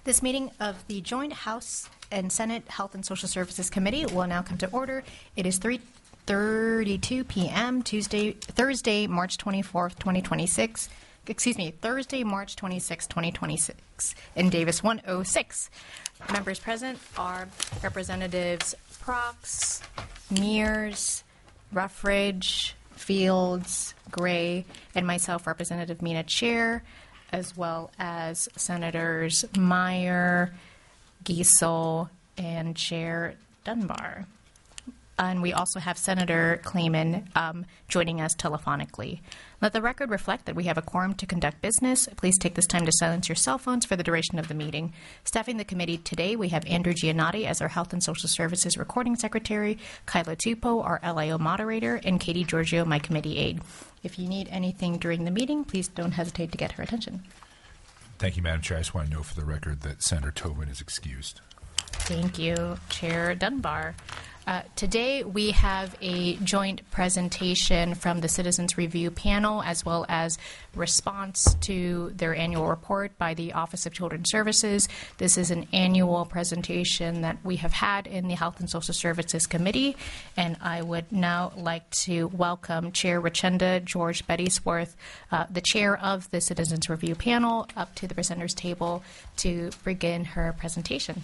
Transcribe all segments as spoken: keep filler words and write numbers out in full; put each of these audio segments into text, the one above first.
This meeting of the Joint House and Senate Health and Social Services Committee will now come to order. It is three thirty-two p.m. Tuesday, Thursday, March twenty-fourth, twenty twenty-six. Excuse me, Thursday, March twenty-sixth, twenty twenty-six, in Davis one oh six. Members present are Representatives Prox, Mears, Ruffridge, Fields, Gray, and myself, Representative Mina Chair, as well as Senators Meyer, Giesel, and Chair Dunbar. And we also have Senator Clayman um, joining us telephonically. Let the record reflect that we have a quorum to conduct business. Please take this time to silence your cell phones for the duration of the meeting. Staffing the committee today, we have Andrew Giannotti as our Health and Social Services Recording Secretary, Kyla Tupo, our L I O Moderator, and Katie Giorgio, my committee aide. If you need anything during the meeting, please don't hesitate to get her attention. Thank you, Madam Chair. I just want to know for the record that Senator Tobin is excused. Thank you, Chair Dunbar. Uh, today we have a joint presentation from the Citizens Review Panel as well as response to their annual report by the Office of Children's Services. This is an annual presentation that we have had in the Health and Social Services Committee, and I would now like to welcome Chair Richenda George Bettysworth, uh, the chair of the Citizens Review Panel, up to the presenter's table to begin her presentation.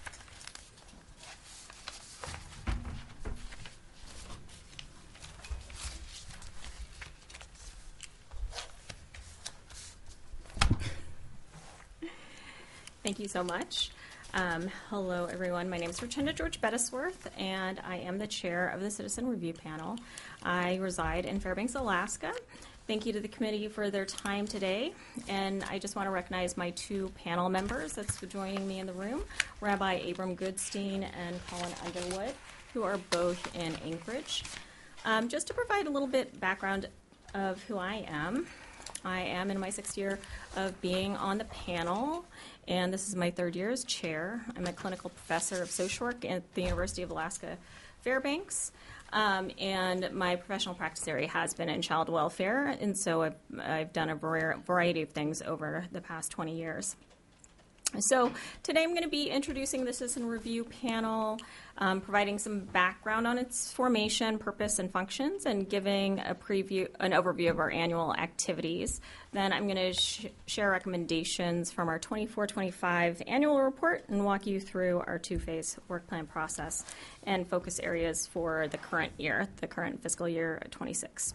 Thank you so much. Um, hello, everyone. My name is Richenda George Bettysworth, and I am the chair of the Citizen Review Panel. I reside in Fairbanks, Alaska. Thank you to the committee for their time today, and I just want to recognize my two panel members that's joining me in the room, Rabbi Abram Goodstein and Colin Underwood, who are both in Anchorage. Um, just to provide a little bit background of who I am, I am in my sixth year of being on the panel, and this is my third year as chair. I'm a clinical professor of social work at the University of Alaska Fairbanks, um, and my professional practice area has been in child welfare, and so I've, I've done a variety of things over the past twenty years. So today I'm going to be introducing the Citizen Review Panel, um, providing some background on its formation, purpose, and functions, and giving a preview, an overview of our annual activities. Then I'm going to sh- share recommendations from our twenty-four twenty-five annual report and walk you through our two-phase work plan process and focus areas for the current year, the current fiscal year twenty-six.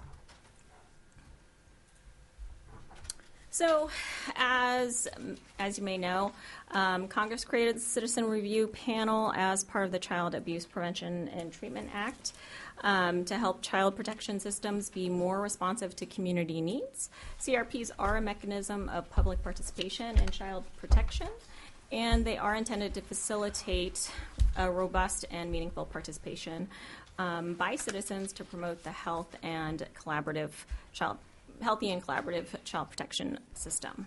So, as as you may know, um, Congress created the Citizen Review Panel as part of the Child Abuse Prevention and Treatment Act um, to help child protection systems be more responsive to community needs. C R Ps are a mechanism of public participation in child protection, and they are intended to facilitate a robust and meaningful participation um, by citizens to promote the health and collaborative child healthy and collaborative child protection system.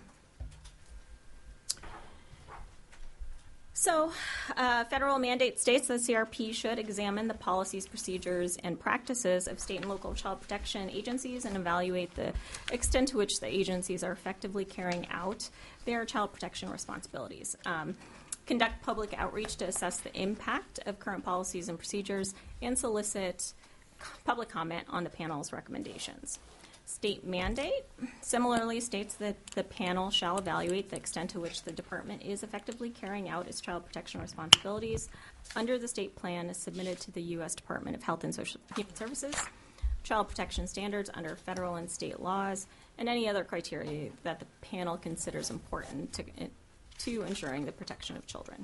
So, uh, federal mandate states that C R P should examine the policies, procedures, and practices of state and local child protection agencies and evaluate the extent to which the agencies are effectively carrying out their child protection responsibilities. Um, conduct public outreach to assess the impact of current policies and procedures, and solicit public comment on the panel's recommendations. State mandate similarly states that the panel shall evaluate the extent to which the department is effectively carrying out its child protection responsibilities under the state plan submitted to the U S Department of Health and Social Human Services, child protection standards under federal and state laws, and any other criteria that the panel considers important to, to ensuring the protection of children.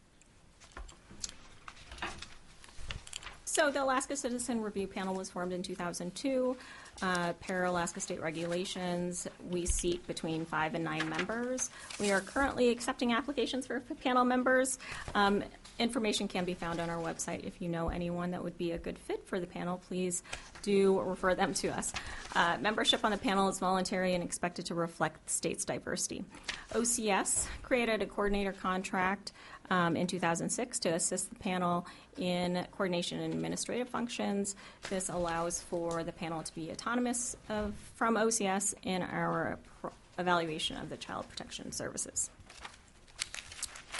So the Alaska Citizen Review Panel was formed in two thousand two. Uh, per Alaska state regulations, we seat between five and nine members. We are currently accepting applications for panel members. Um, information can be found on our website. If you know anyone that would be a good fit for the panel, please do refer them to us. Uh, membership on the panel is voluntary and expected to reflect the state's diversity. O C S created a coordinator contract um, in two thousand six to assist the panel in coordination and administrative functions. This allows for the panel to be autonomous of, from O C S in our pro- evaluation of the child protection services.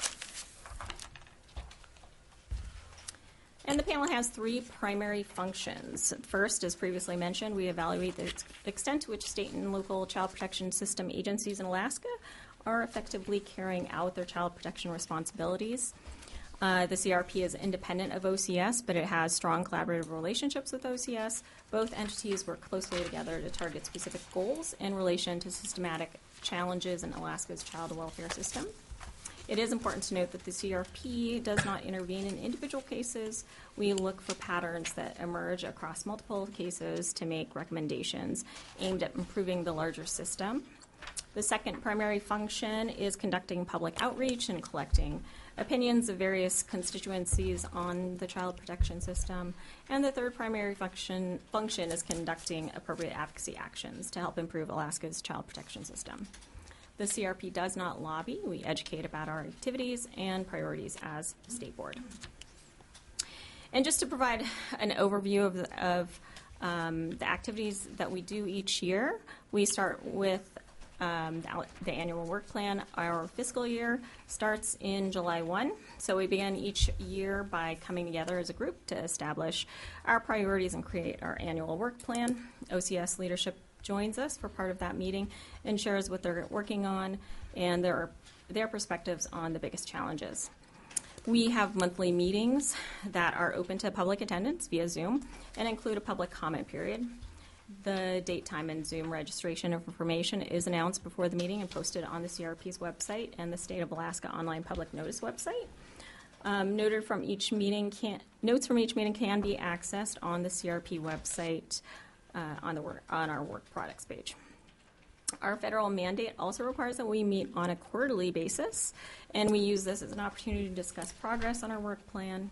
And the panel has three primary functions. First, as previously mentioned, we evaluate the ex- extent to which state and local child protection system agencies in Alaska are effectively carrying out their child protection responsibilities. Uh, the C R P is independent of O C S, but it has strong collaborative relationships with O C S. Both entities work closely together to target specific goals in relation to systematic challenges in Alaska's child welfare system. It is important to note that the C R P does not intervene in individual cases. We look for patterns that emerge across multiple cases to make recommendations aimed at improving the larger system. The second primary function is conducting public outreach and collecting opinions of various constituencies on the child protection system. And the third primary function, function is conducting appropriate advocacy actions to help improve Alaska's child protection system. The C R P does not lobby. We educate about our activities and priorities as a state board. And just to provide an overview of, the, of um, the activities that we do each year, we start with um, the, the annual work plan. Our fiscal year starts in July first. So we begin each year by coming together as a group to establish our priorities and create our annual work plan. O C S leadership joins us for part of that meeting and shares what they're working on and their, their perspectives on the biggest challenges. We have monthly meetings that are open to public attendance via Zoom and include a public comment period. The date, time, and Zoom registration information is announced before the meeting and posted on the C R P's website and the State of Alaska online public notice website. Um, noted from each meeting can, notes from each meeting can be accessed on the C R P website Uh, on the work, on our work products page. Our federal mandate also requires that we meet on a quarterly basis, and we use this as an opportunity to discuss progress on our work plan.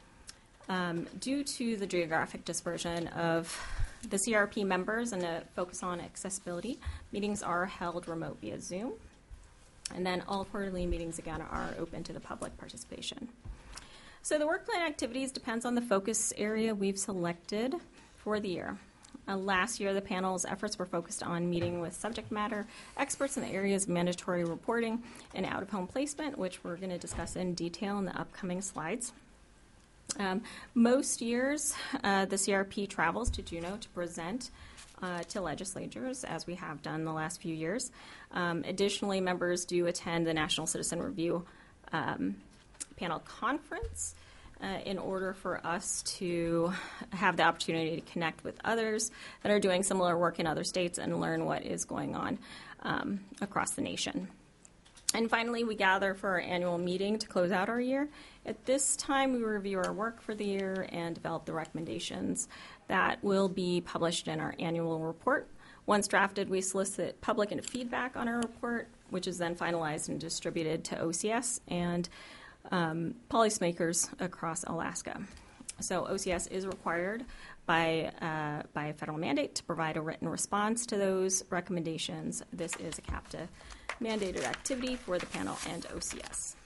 Um, due to the geographic dispersion of the C R P members and a focus on accessibility, meetings are held remote via Zoom, and then all quarterly meetings again are open to the public participation. So the work plan activities depends on the focus area we've selected for the year. Uh, last year, the panel's efforts were focused on meeting with subject matter experts in the areas of mandatory reporting and out-of-home placement, which we're going to discuss in detail in the upcoming slides. Um, most years, uh, the C R P travels to Juneau to present uh, to legislatures, as we have done the last few years. Um, additionally, members do attend the National Citizen Review um, Panel Conference, Uh, in order for us to have the opportunity to connect with others that are doing similar work in other states and learn what is going on um, across the nation. And finally, we gather for our annual meeting to close out our year. At this time, we review our work for the year and develop the recommendations that will be published in our annual report. Once drafted, we solicit public and feedback on our report, which is then finalized and distributed to O C S and Um, policymakers across Alaska. So O C S is required by, uh, by a federal mandate to provide a written response to those recommendations. This is a CAPTA mandated activity for the panel and O C S.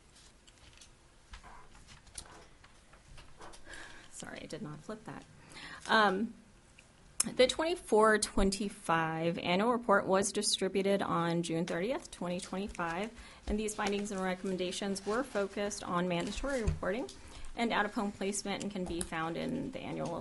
Sorry, I did not flip that. Um, The twenty-four twenty-five annual report was distributed on June thirtieth, twenty twenty-five, and these findings and recommendations were focused on mandatory reporting and out-of-home placement and can be found in the annual,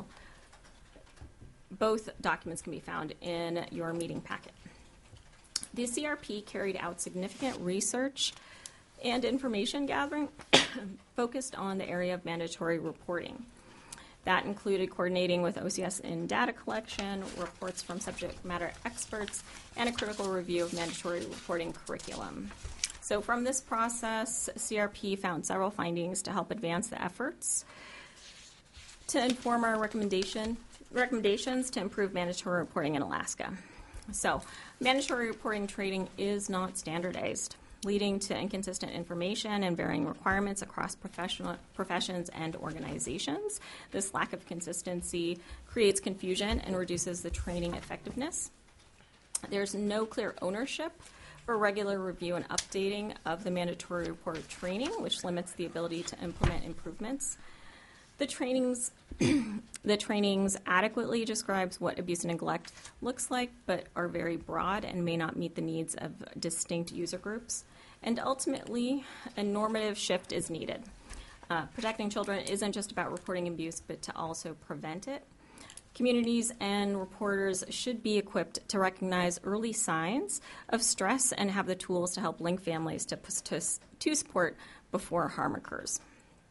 both documents can be found in your meeting packet. The C R P carried out significant research and information gathering focused on the area of mandatory reporting. That included coordinating with O C S in data collection, reports from subject matter experts, and a critical review of mandatory reporting curriculum. So from this process, C R P found several findings to help advance the efforts to inform our recommendation, recommendations to improve mandatory reporting in Alaska. So mandatory reporting training is not standardized, leading to inconsistent information and varying requirements across professional professions and organizations. This lack of consistency creates confusion and reduces the training effectiveness. There's no clear ownership for regular review and updating of the mandatory report training, which limits the ability to implement improvements. The trainings, the trainings adequately describes what abuse and neglect looks like, but are very broad and may not meet the needs of distinct user groups. And ultimately, a normative shift is needed. uh, protecting children isn't just about reporting abuse, but to also prevent it. Communities and reporters should be equipped to recognize early signs of stress and have the tools to help link families to, to, to support before harm occurs.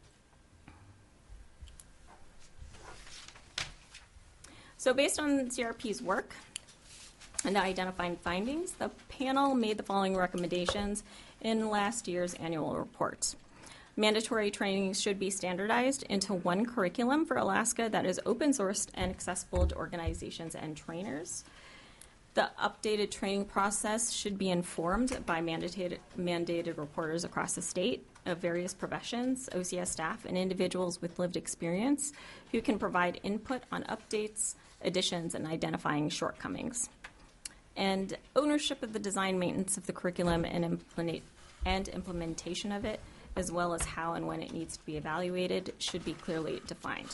So based on C R P's work and the identifying findings, the panel made the following recommendations in last year's annual report. Mandatory trainings should be standardized into one curriculum for Alaska that is open-sourced and accessible to organizations and trainers. The updated training process should be informed by mandated, mandated reporters across the state of various professions, O C S staff, and individuals with lived experience who can provide input on updates, additions, and identifying shortcomings. And ownership of the design, maintenance of the curriculum, and, implement, and implementation of it, as well as how and when it needs to be evaluated, should be clearly defined.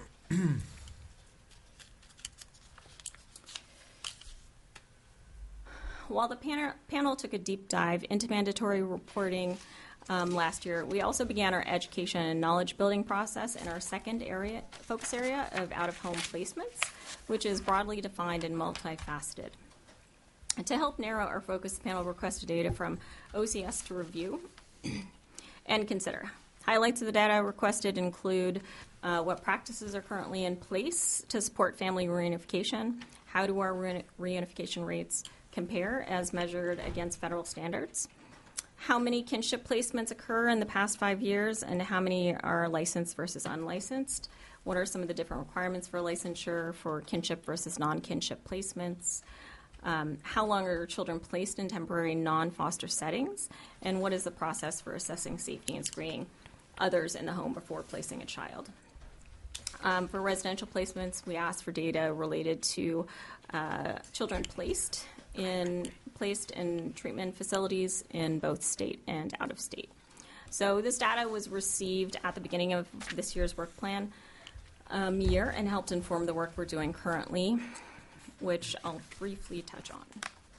While the pan- panel took a deep dive into mandatory reporting um, last year, we also began our education and knowledge building process in our second area focus area of out-of-home placements, which is broadly defined and multifaceted. And to help narrow our focus, the panel requested data from O C S to review and consider. Highlights of the data requested include uh, what practices are currently in place to support family reunification, how do our re- reunification rates compare as measured against federal standards, how many kinship placements occur in the past five years, and how many are licensed versus unlicensed, what are some of the different requirements for licensure for kinship versus non-kinship placements, Um, how long are children placed in temporary non-foster settings, and what is the process for assessing safety and screening others in the home before placing a child. Um, for residential placements, we asked for data related to uh, children placed in placed in treatment facilities in both state and out of state. So this data was received at the beginning of this year's work plan um, year and helped inform the work we're doing currently, which I'll briefly touch on.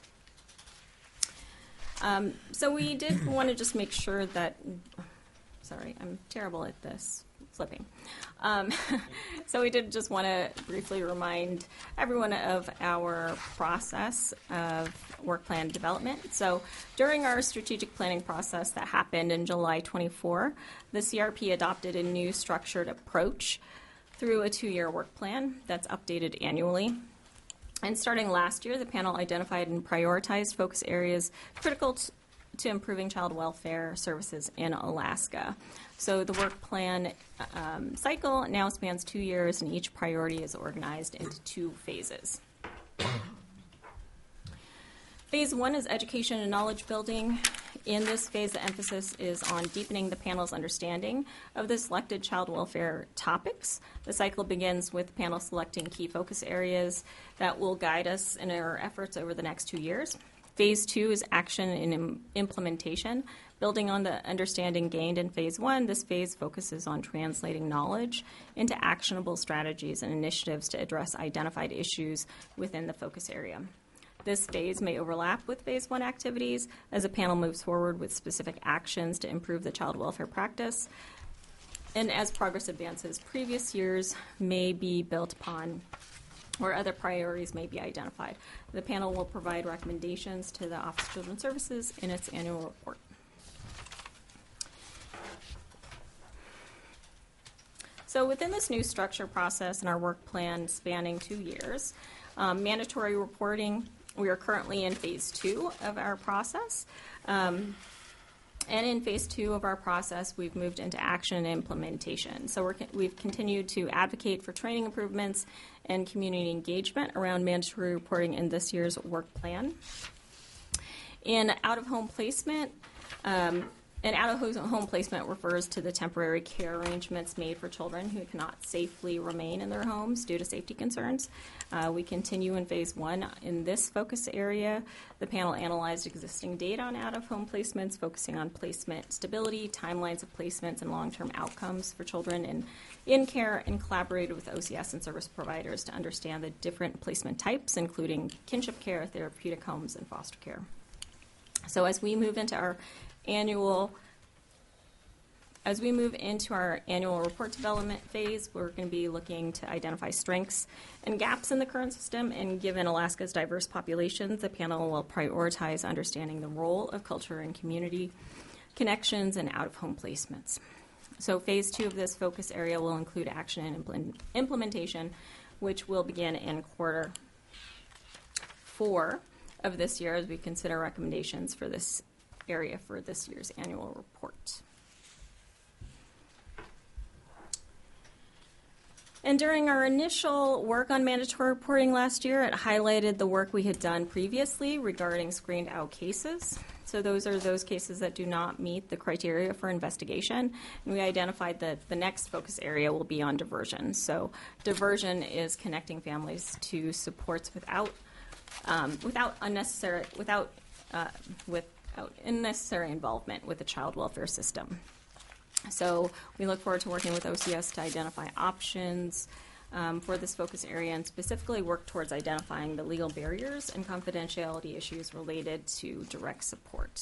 Um, so we did want to just make sure that, sorry, I'm terrible at this, flipping. Um, so we did just want to briefly remind everyone of our process of work plan development. So during our strategic planning process that happened in July twenty-fourth, the C R P adopted a new structured approach through a two-year work plan that's updated annually. And starting last year, the panel identified and prioritized focus areas critical t- to improving child welfare services in Alaska. So the work plan um, cycle now spans two years, and each priority is organized into two phases. Phase one is education and knowledge building. In this phase, the emphasis is on deepening the panel's understanding of the selected child welfare topics. The cycle begins with the panel selecting key focus areas that will guide us in our efforts over the next two years. Phase two is action and im- implementation. Building on the understanding gained in phase one, this phase focuses on translating knowledge into actionable strategies and initiatives to address identified issues within the focus area. This phase may overlap with phase one activities as the panel moves forward with specific actions to improve the child welfare practice. And as progress advances, previous years may be built upon or other priorities may be identified. The panel will provide recommendations to the Office of Children's Services in its annual report. So within this new structure process and our work plan spanning two years, um, mandatory reporting, we are currently in phase two of our process. Um, and in phase two of our process, we've moved into action and implementation. So we're, we've continued to advocate for training improvements and community engagement around mandatory reporting in this year's work plan. In out-of-home placement, um, an out-of-home placement refers to the temporary care arrangements made for children who cannot safely remain in their homes due to safety concerns. Uh, we continue in phase one. In this focus area, the panel analyzed existing data on out-of-home placements, focusing on placement stability, timelines of placements, and long-term outcomes for children in, in care, and collaborated with O C S and service providers to understand the different placement types, including kinship care, therapeutic homes, and foster care. So as we move into our annual as we move into our annual report development phase, we're going to be looking to identify strengths and gaps in the current system. And given Alaska's diverse populations, the panel will prioritize understanding the role of culture and community connections and out-of-home placements. So phase two of this focus area will include action and implement- implementation, which will begin in quarter four of this year as we consider recommendations for this area for this year's annual report. And during our initial work on mandatory reporting last year, it highlighted the work we had done previously regarding screened out cases. So those are those cases that do not meet the criteria for investigation. And we identified that the next focus area will be on diversion. So diversion is connecting families to supports without um, without unnecessary without uh, without unnecessary involvement with the child welfare system. So we look forward to working with O C S to identify options um, for this focus area and specifically work towards identifying the legal barriers and confidentiality issues related to direct support.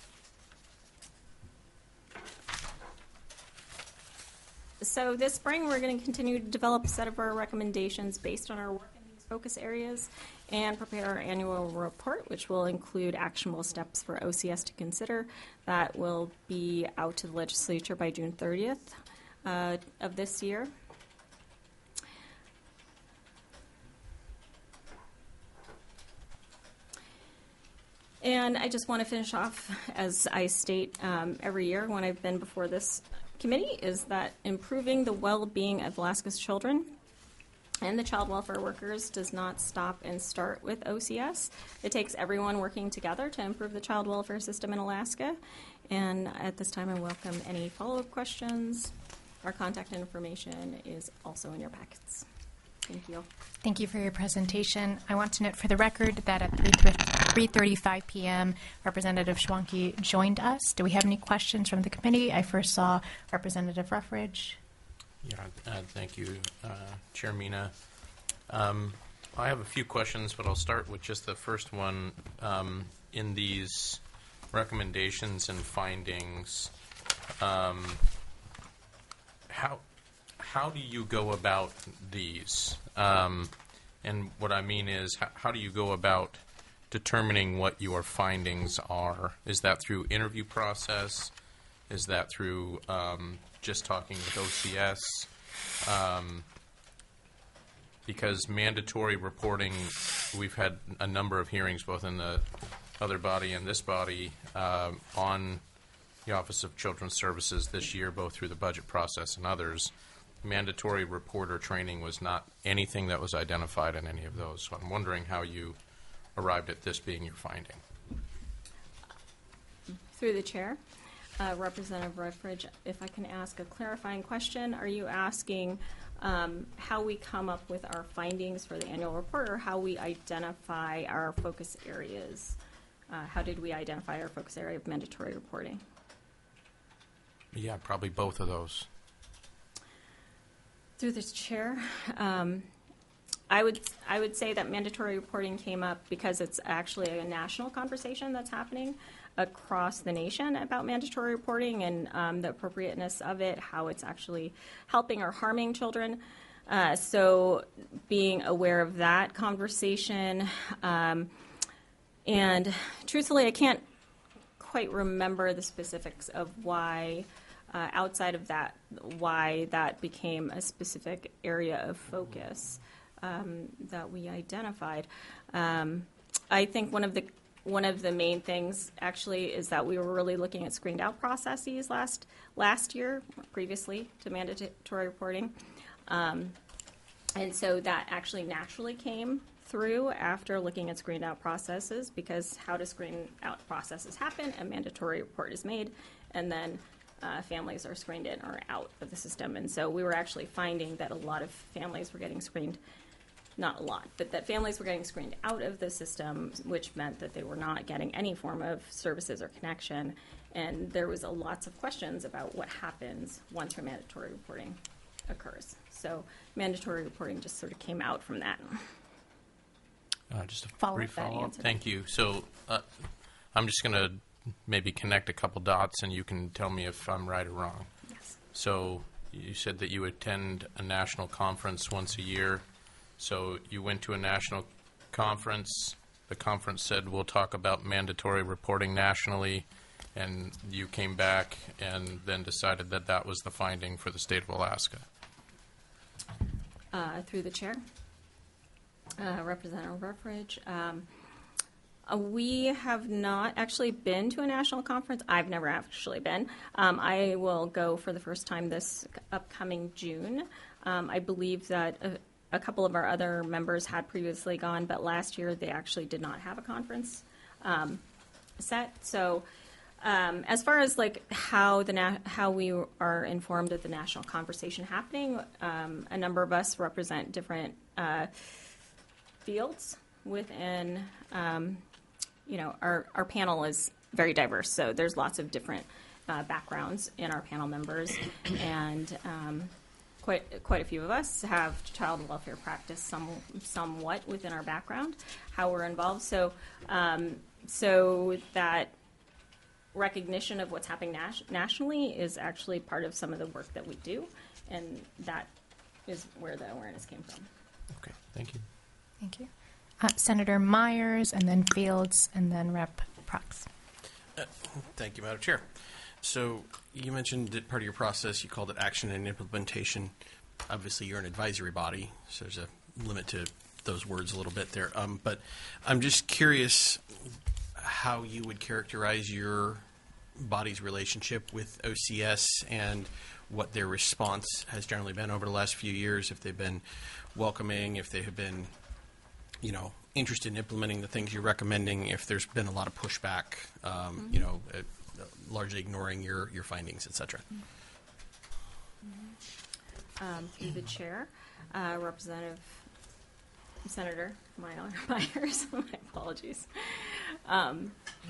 So this spring, we're going to continue to develop a set of our recommendations based on our work in these focus areas and prepare our annual report, which will include actionable steps for O C S to consider. That will be out to the legislature by June thirtieth uh, of this year. And I just want to finish off, as I state um, every year when I've been before this committee, is that improving the well-being of Alaska's children and the child welfare workers does not stop and start with O C S. It takes everyone working together to improve the child welfare system in Alaska. And at this time, I welcome any follow-up questions. Our contact information is also in your packets. Thank you. Thank you for your presentation. I want to note for the record that at three thirty-five p.m., Representative Schwanke joined us. Do we have any questions from the committee? I first saw Representative Ruffridge. Yeah, uh, thank you, uh, Chair Mina. Um, I have a few questions, but I'll start with just the first one. Um, in these recommendations and findings, um, how how do you go about these? Um, and what I mean is, how, how do you go about determining what your findings are? Is that through interview process? Is that through um, just talking with O C S? Um, because mandatory reporting, we've had a number of hearings, both in the other body and this body, uh, on the Office of Children's Services this year, both through the budget process and others. Mandatory reporter training was not anything that was identified in any of those. So I'm wondering how you arrived at this being your finding. Through the chair, uh, Representative Ruffridge, if I can ask a clarifying question, are you asking um, how we come up with our findings for the annual report, or how we identify our focus areas? Uh, how did we identify our focus area of mandatory reporting? Yeah, probably both of those. Through this chair, um, I would I would say that mandatory reporting came up because it's actually a national conversation that's happening across the nation about mandatory reporting and um, the appropriateness of it, how it's actually helping or harming children. Uh, so being aware of that conversation, um, and truthfully, I can't quite remember the specifics of why. Uh, outside of that, why that became a specific area of focus um, that we identified. Um, I think one of the one of the main things actually is that we were really looking at screened out processes last last year, previously to mandatory reporting, um, and so that actually naturally came through after looking at screened out processes, because how do screen out processes happen? A mandatory report is made, and then Uh, families are screened in or out of the system. And so we were actually finding that a lot of families were getting screened, not a lot, but that families were getting screened out of the system, which meant that they were not getting any form of services or connection. And there was a lots of questions about what happens once mandatory reporting occurs. So mandatory reporting just sort of came out from that. Uh, just a Follow brief up that follow-up. answer. Thank you. So uh, I'm just going to maybe connect a couple dots, and you can tell me if I'm right or wrong. Yes. So you said that you attend a national conference once a year. So you went to a national conference. The conference said, we'll talk about mandatory reporting nationally, and you came back and then decided that that was the finding for the state of Alaska. Uh, through the chair, uh, Representative Ruffridge. Um, uh, we have not actually been to a national conference. I've never actually been. Um, I will go for the first time this upcoming June. Um, I believe that a, a couple of our other members had previously gone, but last year they actually did not have a conference um, set. So um, as far as like how the na- how we are informed of the national conversation happening, um, a number of us represent different uh, fields within, um, you know, our, our panel is very diverse. So there's lots of different uh, backgrounds in our panel members, and um, quite quite a few of us have child welfare practice some somewhat within our background, how we're involved. So um, so that recognition of what's happening nas- nationally is actually part of some of the work that we do, and that is where the awareness came from. Okay, thank you. Thank you. Uh, Senator Myers, and then Fields, and then Rep Prox. Uh, thank you, Madam Chair. So you mentioned that part of your process, you called it action and implementation. Obviously, you're an advisory body, so there's a limit to those words a little bit there. Um, but I'm just curious how you would characterize your body's relationship with O C S and what their response has generally been over the last few years, if they've been welcoming, if they have been, you know, interested in implementing the things you're recommending, if there's been a lot of pushback, um, mm-hmm. you know, uh, largely ignoring your, your findings, et cetera. Mm-hmm. Um, through the chair, uh, Representative Senator Myler Myers, my apologies. Um,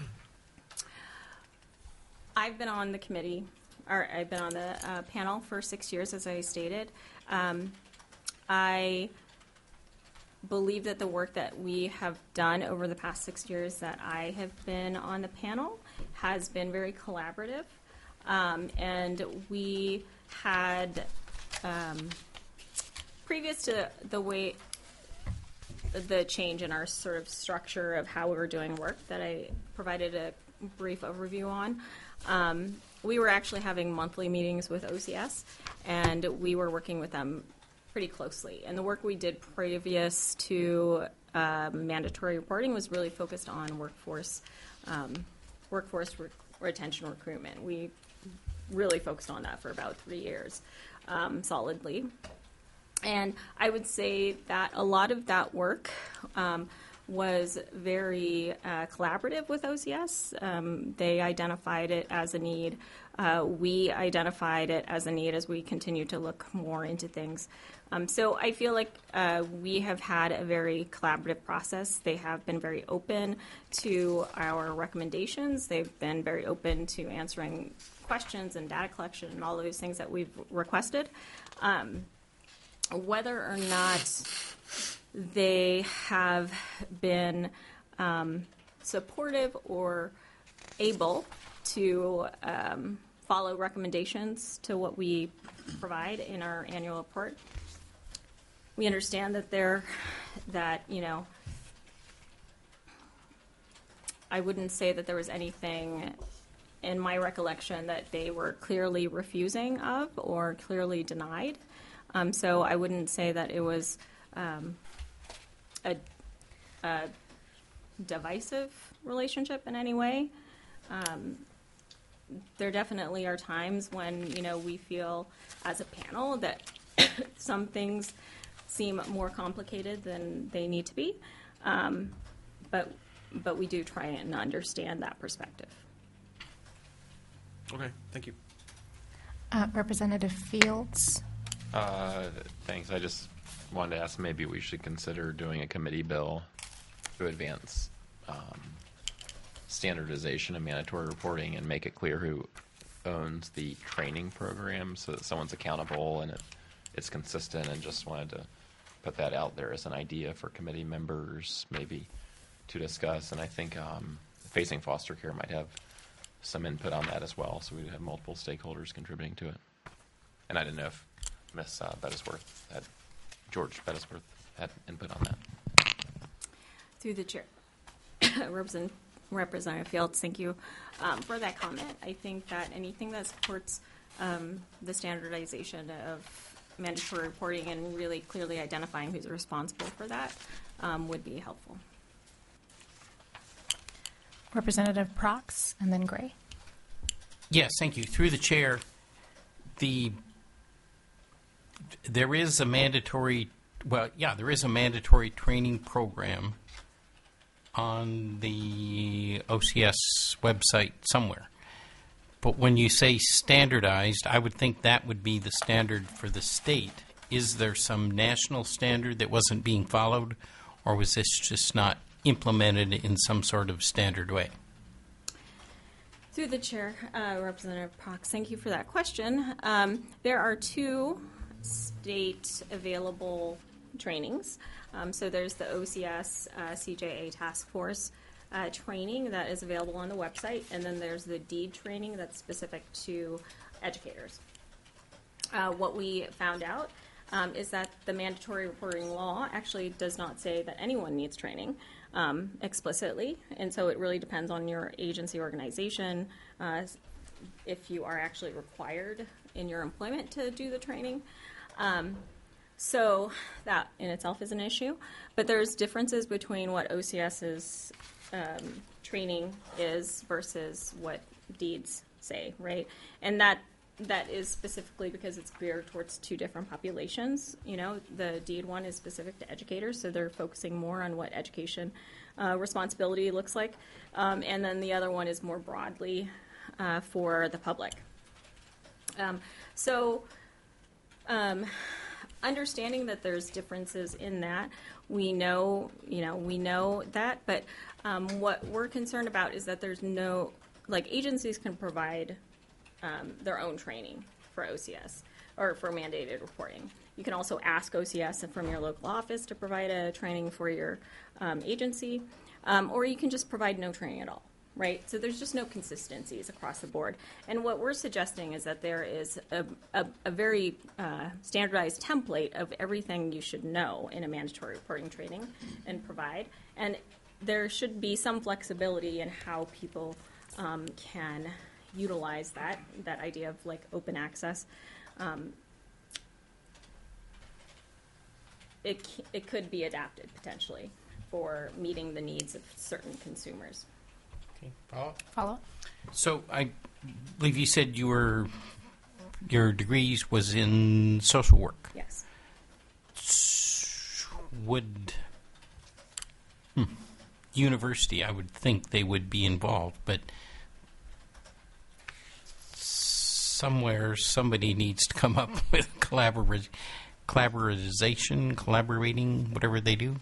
I've been on the committee, or I've been on the uh, panel for six years, as I stated. Um, I believe that the work that we have done over the past six years that I have been on the panel has been very collaborative. Um, and we had, um, previous to the way, the change in our sort of structure of how we were doing work that I provided a brief overview on, um, we were actually having monthly meetings with O C S, and we were working with them pretty closely. And the work we did previous to uh, mandatory reporting was really focused on workforce um, workforce re- retention recruitment. We really focused on that for about three years um, solidly. And I would say that a lot of that work um, was very uh, collaborative with O C S. Um, they identified it as a need. Uh, we identified it as a need as we continue to look more into things. Um, so I feel like uh, we have had a very collaborative process. They have been very open to our recommendations. They've been very open to answering questions and data collection and all those things that we've requested. Um, whether or not they have been um, supportive or able to um, follow recommendations to what we provide in our annual report. We understand that they're, that, you know, I wouldn't say that there was anything in my recollection that they were clearly refusing of or clearly denied. Um, so I wouldn't say that it was um, a, a divisive relationship in any way. Um, there definitely are times when, you know, we feel as a panel that some things seem more complicated than they need to be, um, but but we do try and understand that perspective. Okay, thank you. Uh, Representative Fields. Uh, thanks. I just wanted to ask, maybe we should consider doing a committee bill to advance um, standardization of mandatory reporting and make it clear who owns the training program so that someone's accountable and it, it's consistent, and just wanted to put that out there as an idea for committee members maybe to discuss. And I think um, Facing Foster Care might have some input on that as well, so we'd have multiple stakeholders contributing to it. And I didn't know if Miss uh, Bettisworth had, George Bettisworth had input on that. Through the chair. Represent- Representative Fields, thank you um, for that comment. I think that anything that supports um, the standardization of mandatory reporting and really clearly identifying who's responsible for that um, would be helpful. Representative Prox, and then Gray. Yes, thank you. Through the chair, the there is a mandatory, well, yeah, there is a mandatory training program on the O C S website somewhere. But when you say standardized, I would think that would be the standard for the state. Is there some national standard that wasn't being followed, or was this just not implemented in some sort of standard way? Through the chair, uh, Representative Prox, thank you for that question. Um, there are two state available trainings. Um, so there's the O C S uh, C J A Task Force uh, training that is available on the website, and then there's the DEED training that's specific to educators. Uh, what we found out um, is that the mandatory reporting law actually does not say that anyone needs training um, explicitly, and so it really depends on your agency organization uh, if you are actually required in your employment to do the training. Um, So that in itself is an issue, but there's differences between what OCS's um, training is versus what DEEDs say, right? And that that is specifically because it's geared towards two different populations. You know, the DEED one is specific to educators, so they're focusing more on what education uh, responsibility looks like, um, and then the other one is more broadly uh, for the public. Um, so. Um, Understanding that there's differences in that, we know, you know, we know that, but um, what we're concerned about is that there's no, like, agencies can provide um, their own training for O C S or for mandated reporting. You can also ask O C S from your local office to provide a training for your um, agency, um, or you can just provide no training at all. Right? So there's just no consistencies across the board. And what we're suggesting is that there is a, a, a very uh, standardized template of everything you should know in a mandatory reporting training and provide. And there should be some flexibility in how people um, can utilize that, that idea of like open access. Um, it, it could be adapted potentially for meeting the needs of certain consumers. Okay, follow. Follow. So I believe you said you were your degrees was in social work. Yes. Would hmm, university? I would think they would be involved, but somewhere somebody needs to come up with collaboration, collaboration, collaborating, whatever they do,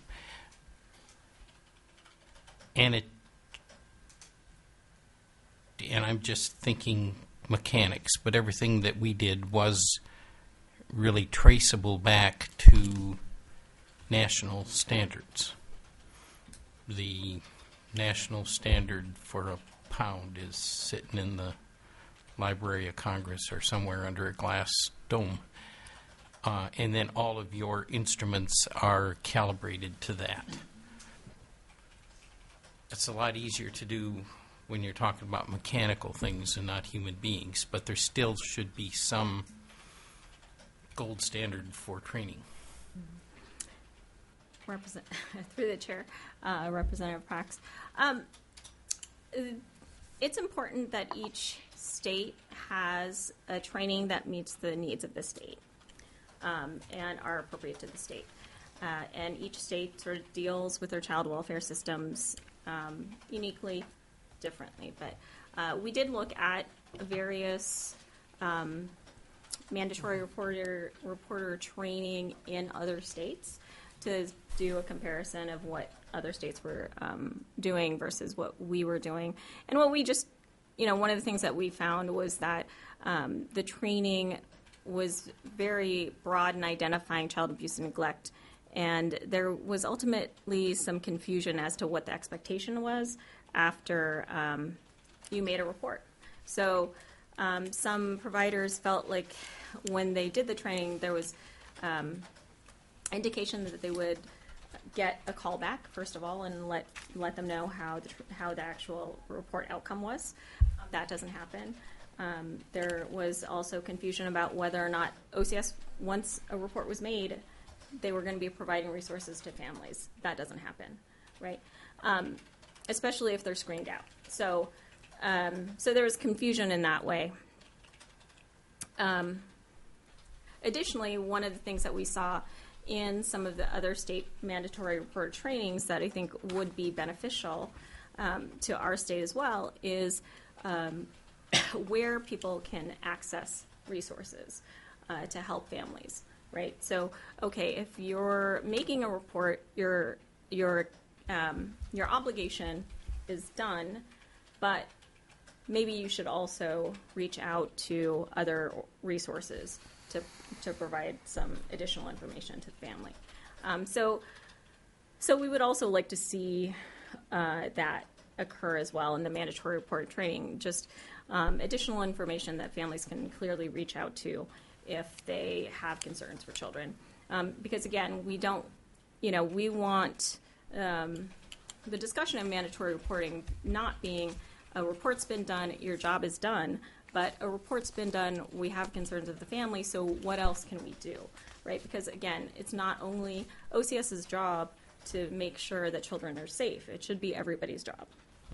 and it. And I'm just thinking mechanics, but everything that we did was really traceable back to national standards. The national standard for a pound is sitting in the Library of Congress or somewhere under a glass dome. Uh, and then all of your instruments are calibrated to that. It's a lot easier to do when you're talking about mechanical things and not human beings, but there still should be some gold standard for training. Represent through the chair, uh, Representative Prox. Um, it's important that each state has a training that meets the needs of the state um, and are appropriate to the state. Uh, and each state sort of deals with their child welfare systems um, uniquely, differently. But uh, we did look at various um, mandatory reporter reporter training in other states to do a comparison of what other states were um, doing versus what we were doing. And what we just, you know, one of the things that we found was that um, the training was very broad in identifying child abuse and neglect. And there was ultimately some confusion as to what the expectation was after um, you made a report. So Um, some providers felt like when they did the training, there was um, indication that they would get a call back, first of all, and let let them know how the, tr- how the actual report outcome was. Um, that doesn't happen. Um, there was also confusion about whether or not O C S, once a report was made, they were going to be providing resources to families. That doesn't happen, right? Um, especially if they're screened out. So, um, so there was confusion in that way. Um, additionally, one of the things that we saw in some of the other state mandatory reporter trainings that I think would be beneficial um, to our state as well is um, where people can access resources uh, to help families, right? So, okay, if you're making a report, your your um, your obligation is done, but maybe you should also reach out to other resources to to provide some additional information to the family. Um, so, so we would also like to see uh, that occur as well in the mandatory report training. Just um, additional information that families can clearly reach out to if they have concerns for children. Um, because again, we don't, you know, we want um, the discussion of mandatory reporting not being a report's been done, your job is done, but a report's been done, we have concerns of the family, so what else can we do, right? Because again, it's not only OCS's job to make sure that children are safe, it should be everybody's job.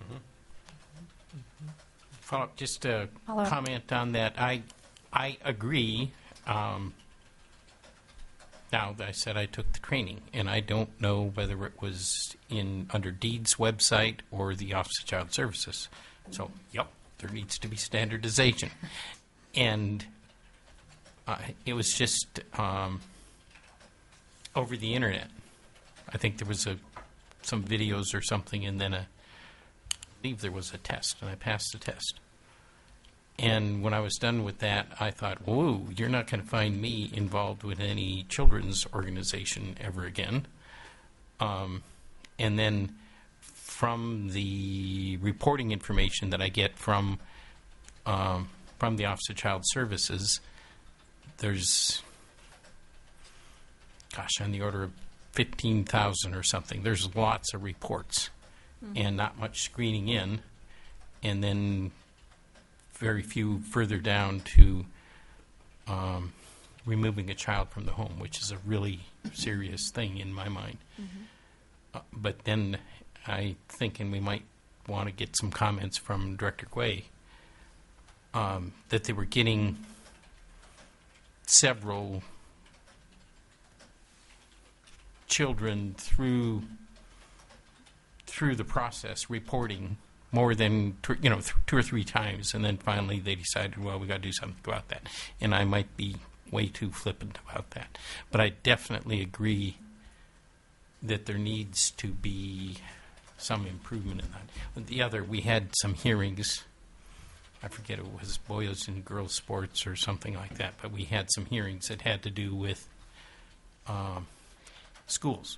Follow, just a Follow up. comment on that. I I agree. Um, now, I said I took the training, and I don't know whether it was in under DEED's website or the Office of Child Services. So, yep, there needs to be standardization. And uh, it was just um, over the internet. I think there was a some videos or something, and then a, I believe there was a test, and I passed the test. And when I was done with that, I thought, whoa, you're not going to find me involved with any children's organization ever again. Um, and then from the reporting information that I get from um, from the Office of Child Services, there's, gosh, on the order of fifteen thousand or something. There's lots of reports mm-hmm. and not much screening in. And then very few further down to um, removing a child from the home, which is a really serious thing in my mind. Mm-hmm. Uh, but then I think, and we might want to get some comments from Director Guay, um, that they were getting several children through through the process reporting more than you know th- two or three times, and then finally they decided, well, we got to do something about that. And I might be way too flippant about that, but I definitely agree that there needs to be some improvement in that. The other, we had some hearings. I forget it was boys and girls sports or something like that, but we had some hearings that had to do with um, schools,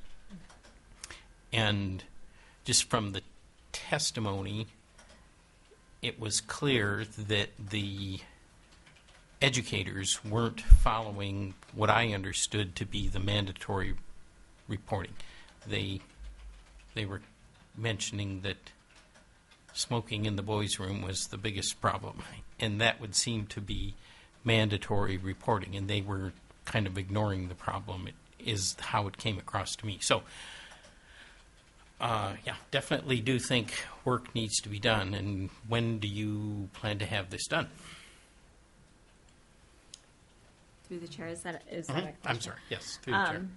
and just from the testimony, it was clear that the educators weren't following what I understood to be the mandatory reporting. They they were mentioning that smoking in the boys' room was the biggest problem, and that would seem to be mandatory reporting, and they were kind of ignoring the problem. It is how it came across to me. So Uh, yeah, definitely do think work needs to be done. And when do you plan to have this done? Through the chair, is that, is Mm-hmm. that a question? I'm sorry. Yes, through the chair. Um,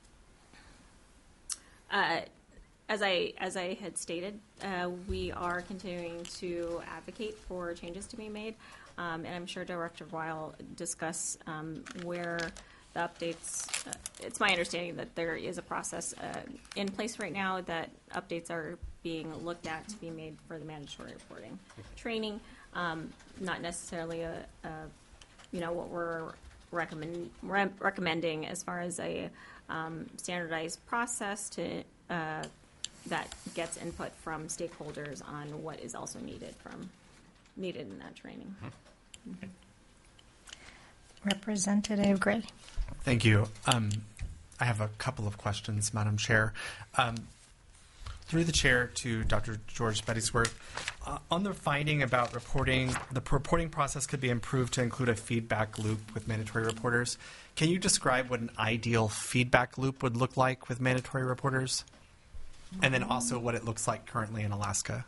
uh, as I as I had stated, uh, we are continuing to advocate for changes to be made, um, and I'm sure Director Weil discuss um, where the updates. Uh, it's my understanding that there is a process uh, in place right now that updates are being looked at to be made for the mandatory reporting training. Um, not necessarily a, a, you know, what we're recommend re- recommending as far as a um, standardized process to uh, that gets input from stakeholders on what is also needed from needed in that training. Representative Gray. Thank you. Um, I have a couple of questions, Madam Chair. Um, through the chair to Doctor George Bettysworth, uh, on the finding about reporting, the reporting process could be improved to include a feedback loop with mandatory reporters. Can you describe what an ideal feedback loop would look like with mandatory reporters? And then also what it looks like currently in Alaska?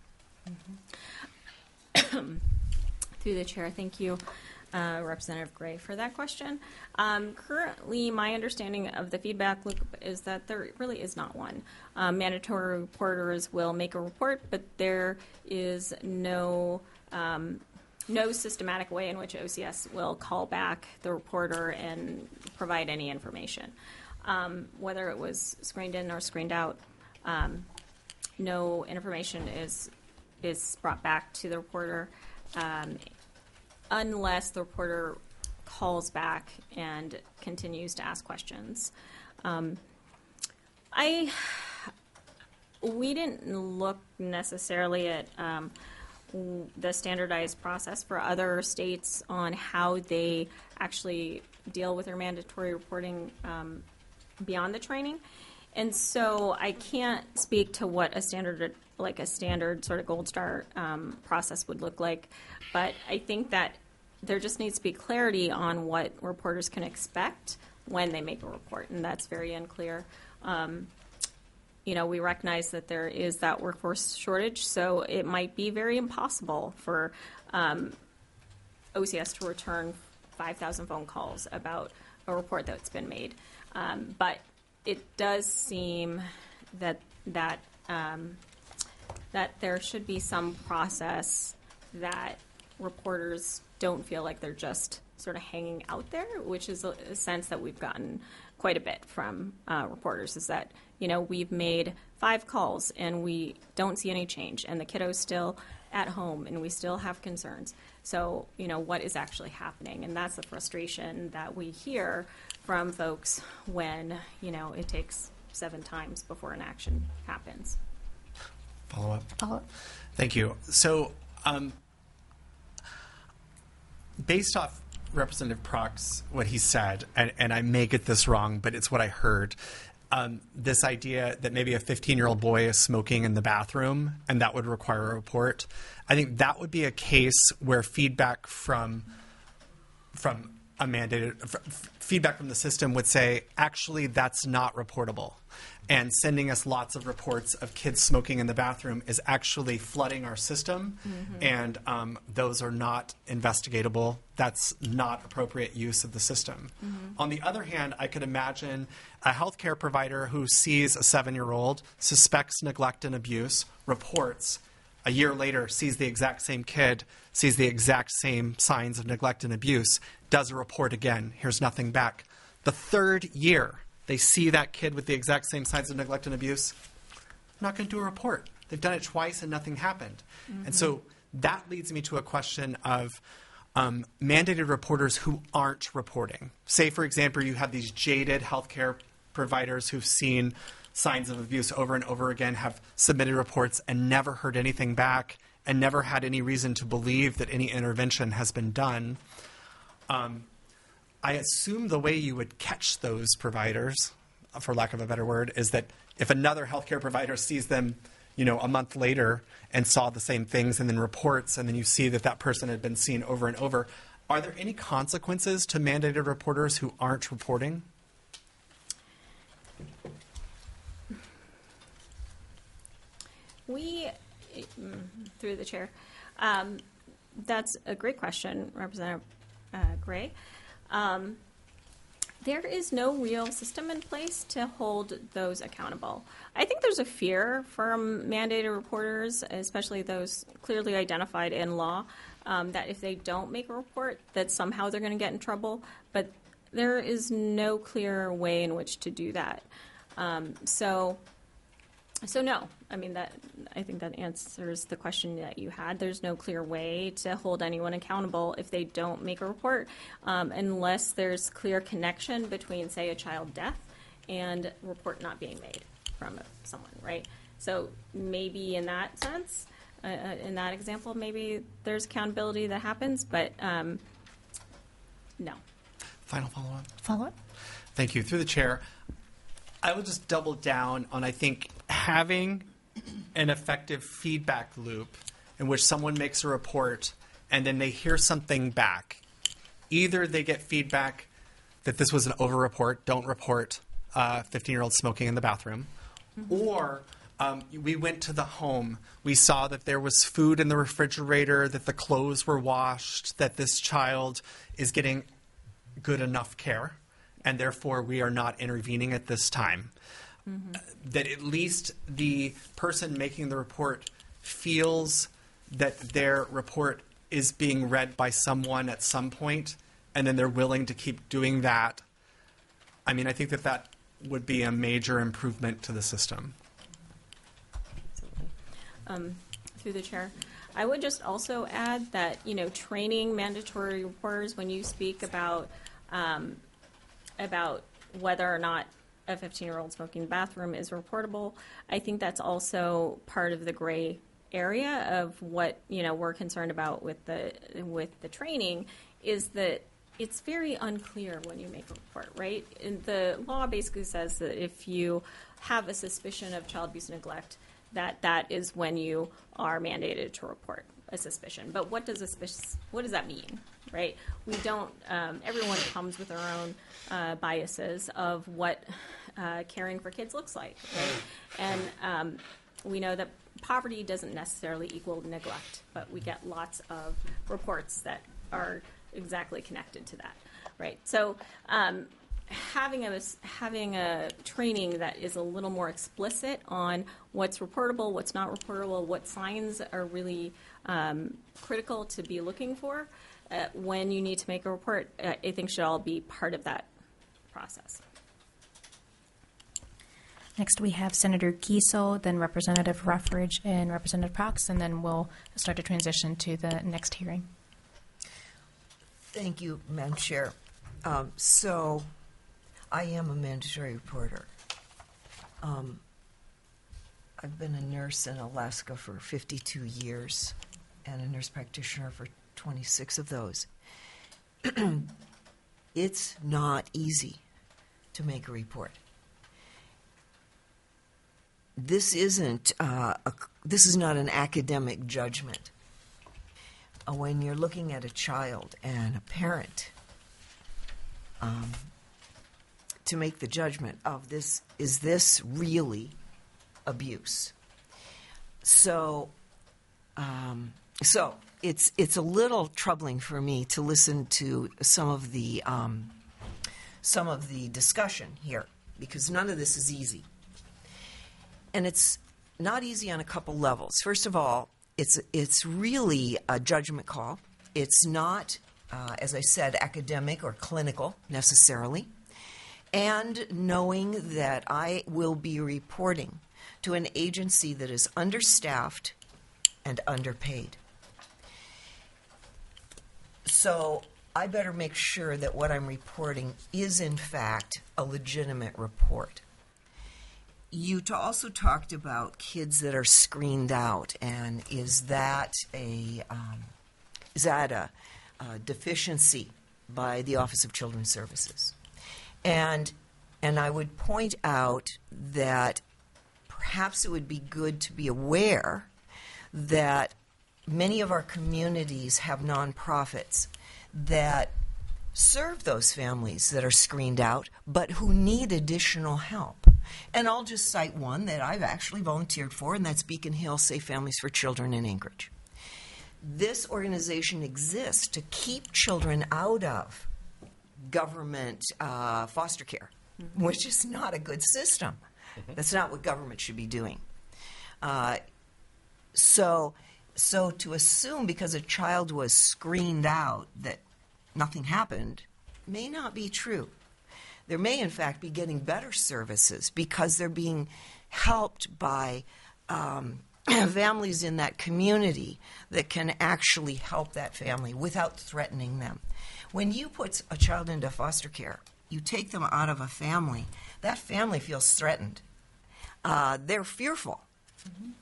Through the chair, thank you, uh, Representative Gray, for that question. Um, currently, my understanding of the feedback loop is that there really is not one. Um, mandatory reporters will make a report, but there is no um, no systematic way in which O C S will call back the reporter and provide any information. Um, whether it was screened in or screened out, um, no information is is brought back to the reporter um, unless the reporter calls back and continues to ask questions. Um, I we didn't look necessarily at um, w- the standardized process for other states on how they actually deal with their mandatory reporting um, beyond the training. And so I can't speak to what a standard, like a standard sort of gold star um, process would look like, but I think that there just needs to be clarity on what reporters can expect when they make a report, and that's very unclear. Um, you know, we recognize that there is that workforce shortage, so it might be very impossible for um, O C S to return five thousand phone calls about a report that's been made. Um, but it does seem that that um, that there should be some process that reporters don't feel like they're just sort of hanging out there, which is a, a sense that we've gotten quite a bit from uh, reporters, is that, you know, we've made five calls and we don't see any change, and the kiddo's still at home and we still have concerns. So, you know, what is actually happening? And that's the frustration that we hear from folks when, you know, it takes seven times before an action happens. Follow up. Follow up. Thank you. So, um, based off Representative Prox, what he said, and, and I may get this wrong, but it's what I heard, um, this idea that maybe a fifteen-year-old boy is smoking in the bathroom and that would require a report, I think that would be a case where feedback from from a mandated f- feedback from the system would say, actually, that's not reportable. And sending us lots of reports of kids smoking in the bathroom is actually flooding our system, mm-hmm. and um, those are not investigatable. That's not appropriate use of the system. Mm-hmm. On the other hand, I could imagine a healthcare provider who sees a seven-year-old, suspects neglect and abuse, reports, a year later sees the exact same kid, sees the exact same signs of neglect and abuse, does a report again, hears nothing back. The third year, they see that kid with the exact same signs of neglect and abuse, not going to do a report. They've done it twice and nothing happened. Mm-hmm. And so that leads me to a question of um, mandated reporters who aren't reporting. Say, for example, you have these jaded healthcare providers who've seen signs of abuse over and over again, have submitted reports and never heard anything back and never had any reason to believe that any intervention has been done. Um, I assume the way you would catch those providers, for lack of a better word, is that if another healthcare provider sees them, you know, a month later and saw the same things and then reports, and then you see that that person had been seen over and over, are there any consequences to mandated reporters who aren't reporting? We, through the chair, um, that's a great question, Representative uh, Gray. Um, there is no real system in place to hold those accountable. I think there's a fear from mandated reporters, especially those clearly identified in law, um, that if they don't make a report, that somehow they're going to get in trouble. But there is no clear way in which to do that. Um, so. So no, I mean that. I think that answers the question that you had. There's no clear way to hold anyone accountable if they don't make a report, um, unless there's clear connection between, say, a child death and report not being made from someone, right? So maybe in that sense, uh, uh, in that example, maybe there's accountability that happens, but um, no. Final follow-up. Follow-up? Thank you. Through the chair, I will just double down on, I think, having an effective feedback loop in which someone makes a report and then they hear something back. Either they get feedback that this was an over-report, don't report uh, fifteen-year-old smoking in the bathroom, mm-hmm. or um, we went to the home, we saw that there was food in the refrigerator, that the clothes were washed, that this child is getting good enough care, and therefore we are not intervening at this time. Mm-hmm. Uh, that at least the person making the report feels that their report is being read by someone at some point, and then they're willing to keep doing that. I mean, I think that that would be a major improvement to the system. Absolutely. Um, through the chair, I would just also add that, you know, training mandatory reporters when you speak about um, about whether or not a fifteen-year-old smoking in the bathroom is reportable, I think that's also part of the gray area of what, you know, we're concerned about with the with the training, is that it's very unclear when you make a report, right? And the law basically says that if you have a suspicion of child abuse and neglect, that that is when you are mandated to report a suspicion. But what does a suspicion, what does that mean, right? We don't, um, everyone comes with their own uh, biases of what uh, caring for kids looks like, right? And um, we know that poverty doesn't necessarily equal neglect, but we get lots of reports that are exactly connected to that, right? So um, having a having a training that is a little more explicit on what's reportable, what's not reportable, what signs are really um, critical to be looking for uh, when you need to make a report, uh, I think should all be part of that process. Next, we have Senator Kiesel, then Representative Ruffridge and Representative Prox, and then we'll start to transition to the next hearing. Thank you, Madam Chair. Um, so, I am a mandatory reporter. Um, I've been a nurse in Alaska for fifty-two years and a nurse practitioner for twenty-six of those. It's not easy to make a report. This isn't uh, a, this is not an academic judgment. Uh, when you're looking at a child and a parent, um, to make the judgment of this, is this really abuse? So, um, so it's it's a little troubling for me to listen to some of the um, some of the discussion here, because none of this is easy. And it's not easy on a couple levels. First of all, it's it's really a judgment call. It's not, uh, as I said, academic or clinical necessarily. And knowing that I will be reporting to an agency that is understaffed and underpaid. So I better make sure that what I'm reporting is, in fact, a legitimate report. You t- also talked about kids that are screened out, and is that a um, is that a, a deficiency by the Office of Children's Services? And and I would point out that perhaps it would be good to be aware that many of our communities have nonprofits that serve those families that are screened out, but who need additional help. And I'll just cite one that I've actually volunteered for, and that's Beacon Hill Safe Families for Children in Anchorage. This organization exists to keep children out of government uh, foster care, mm-hmm. which is not a good system. Mm-hmm. That's not what government should be doing. Uh, so, so to assume because a child was screened out that nothing happened may not be true. There may, in fact, be getting better services because they're being helped by um, families in that community that can actually help that family without threatening them. When you put a child into foster care, you take them out of a family, that family feels threatened. Uh, they're fearful. Mm-hmm.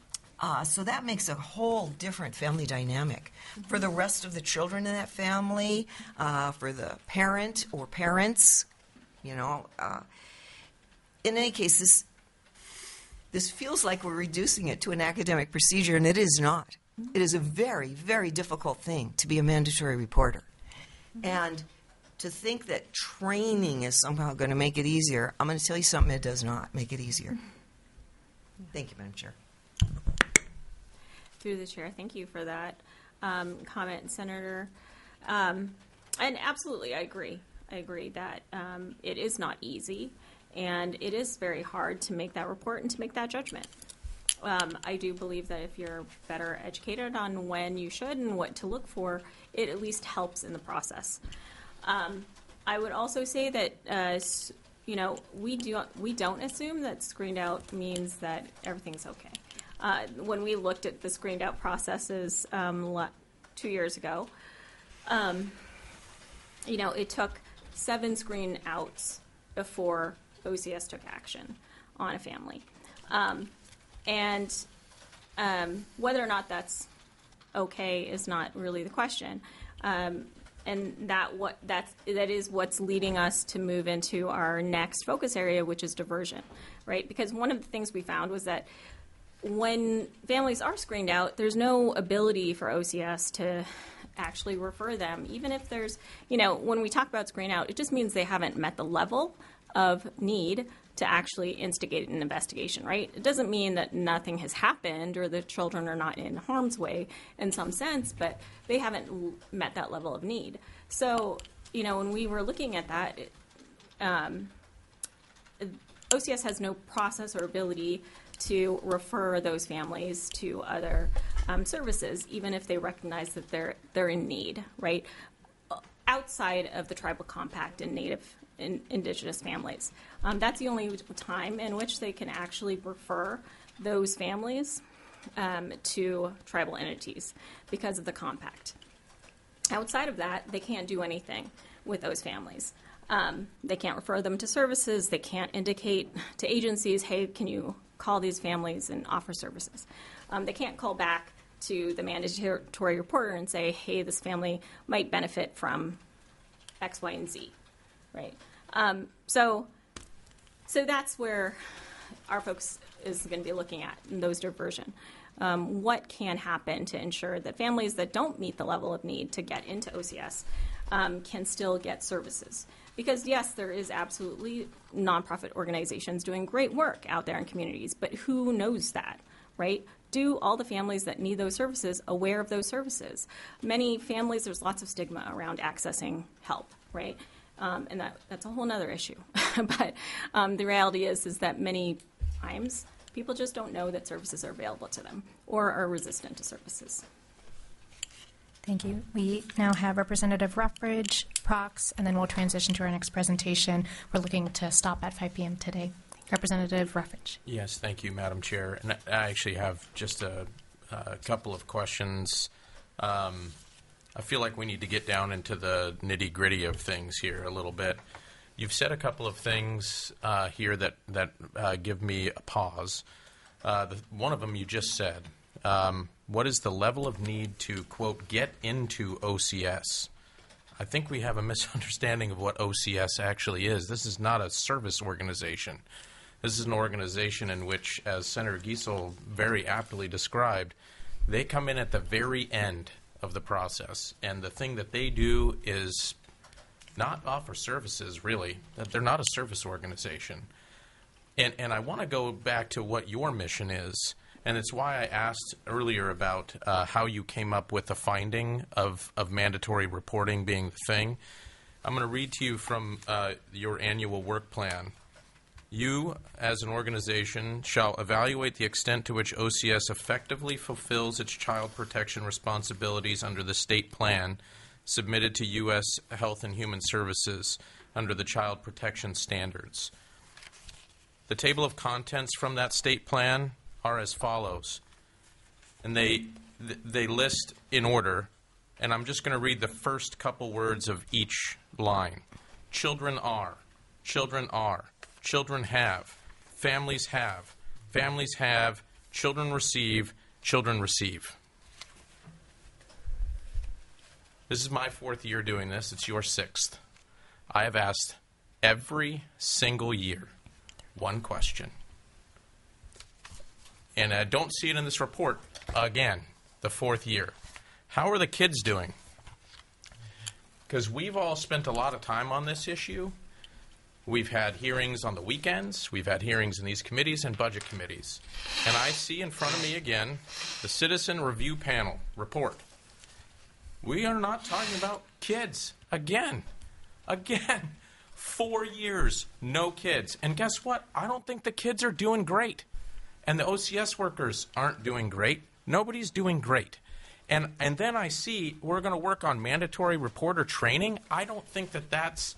Uh, so that makes a whole different family dynamic for the rest of the children in that family, uh, for the parent or parents. You know, uh, in any case, this this feels like we're reducing it to an academic procedure, and it is not. It is a very, very difficult thing to be a mandatory reporter, and to think that training is somehow going to make it easier. I'm going to tell you something. It does not make it easier. Thank you, Madam Chair. Through the chair, thank you for that um, comment, Senator. Um, and absolutely, I agree. I agree that um, it is not easy, and it is very hard to make that report and to make that judgment. Um, I do believe that if you're better educated on when you should and what to look for, it at least helps in the process. Um, I would also say that uh, you know we do we don't assume that screened out means that everything's okay. Uh, when we looked at the screened out processes um, two years ago, um, you know, it took seven screen outs before O C S took action on a family. Um, and um, whether or not that's okay is not really the question. Um, and that what that's, that is what's leading us to move into our next focus area, which is diversion, right? Because one of the things we found was that when families are screened out, there's no ability for O C S to actually refer them, even if there's, you know, when we talk about screen out, it just means they haven't met the level of need to actually instigate an investigation, right? It doesn't mean that nothing has happened or the children are not in harm's way in some sense, but they haven't met that level of need. So, you know, when we were looking at that, it, um, O C S has no process or ability to refer those families to other um, services, even if they recognize that they're they're in need, right? Outside of the tribal compact and Native and Indigenous families, um, that's the only time in which they can actually refer those families um, to tribal entities because of the compact. Outside of that, they can't do anything with those families. Um, they can't refer them to services. They can't indicate to agencies, hey, can you call these families and offer services. Um, they can't call back to the mandatory reporter and say, hey, this family might benefit from X, Y, and Z, right? Um, so, so that's where our focus is going to be looking at in those diversion. Um, what can happen to ensure that families that don't meet the level of need to get into O C S um, can still get services? Because, yes, there is absolutely nonprofit organizations doing great work out there in communities, but who knows that, right? Do all the families that need those services aware of those services? Many families, there's lots of stigma around accessing help, right? Um, and that, that's a whole other issue. But um, the reality is, is that many times people just don't know that services are available to them or are resistant to services. Thank you. We now have Representative Ruffridge, Prox, and then we'll transition to our next presentation. We're looking to stop at five p.m. today. Representative Ruffridge. Yes, thank you, Madam Chair. And I actually have just a, a couple of questions. Um, I feel like we need to get down into the nitty-gritty of things here a little bit. You've said a couple of things uh, here that, that uh, give me a pause. Uh, the, one of them you just said. Um, what is the level of need to, quote, get into O C S? I think we have a misunderstanding of what O C S actually is. This is not a service organization. This is an organization in which, as Senator Giesel very aptly described, they come in at the very end of the process. And the thing that they do is not offer services, really. That they're not a service organization. And, and I want to go back to what your mission is. And it's why I asked earlier about uh, how you came up with the finding of, of mandatory reporting being the thing. I'm going to read to you from uh, your annual work plan. You, as an organization, shall evaluate the extent to which O C S effectively fulfills its child protection responsibilities under the state plan submitted to U S Health and Human Services under the Child Protection Standards. The table of contents from that state plan are as follows, and they they list in order, and I'm just going to read the first couple words of each line. Children are, children are, children have, families have, families have, children receive, children receive. This is my fourth year doing this. It's your sixth. I have asked every single year one question. And I don't see it in this report again, the fourth year. How are the kids doing? Because we've all spent a lot of time on this issue. We've had hearings on the weekends. We've had hearings in these committees and budget committees. And I see in front of me again the Citizen Review Panel report. We are not talking about kids. Again. Again. Four years, no kids. And guess what? I don't think the kids are doing great. And the O C S workers aren't doing great. Nobody's doing great. And and then I see we're going to work on mandatory reporter training. I don't think that that's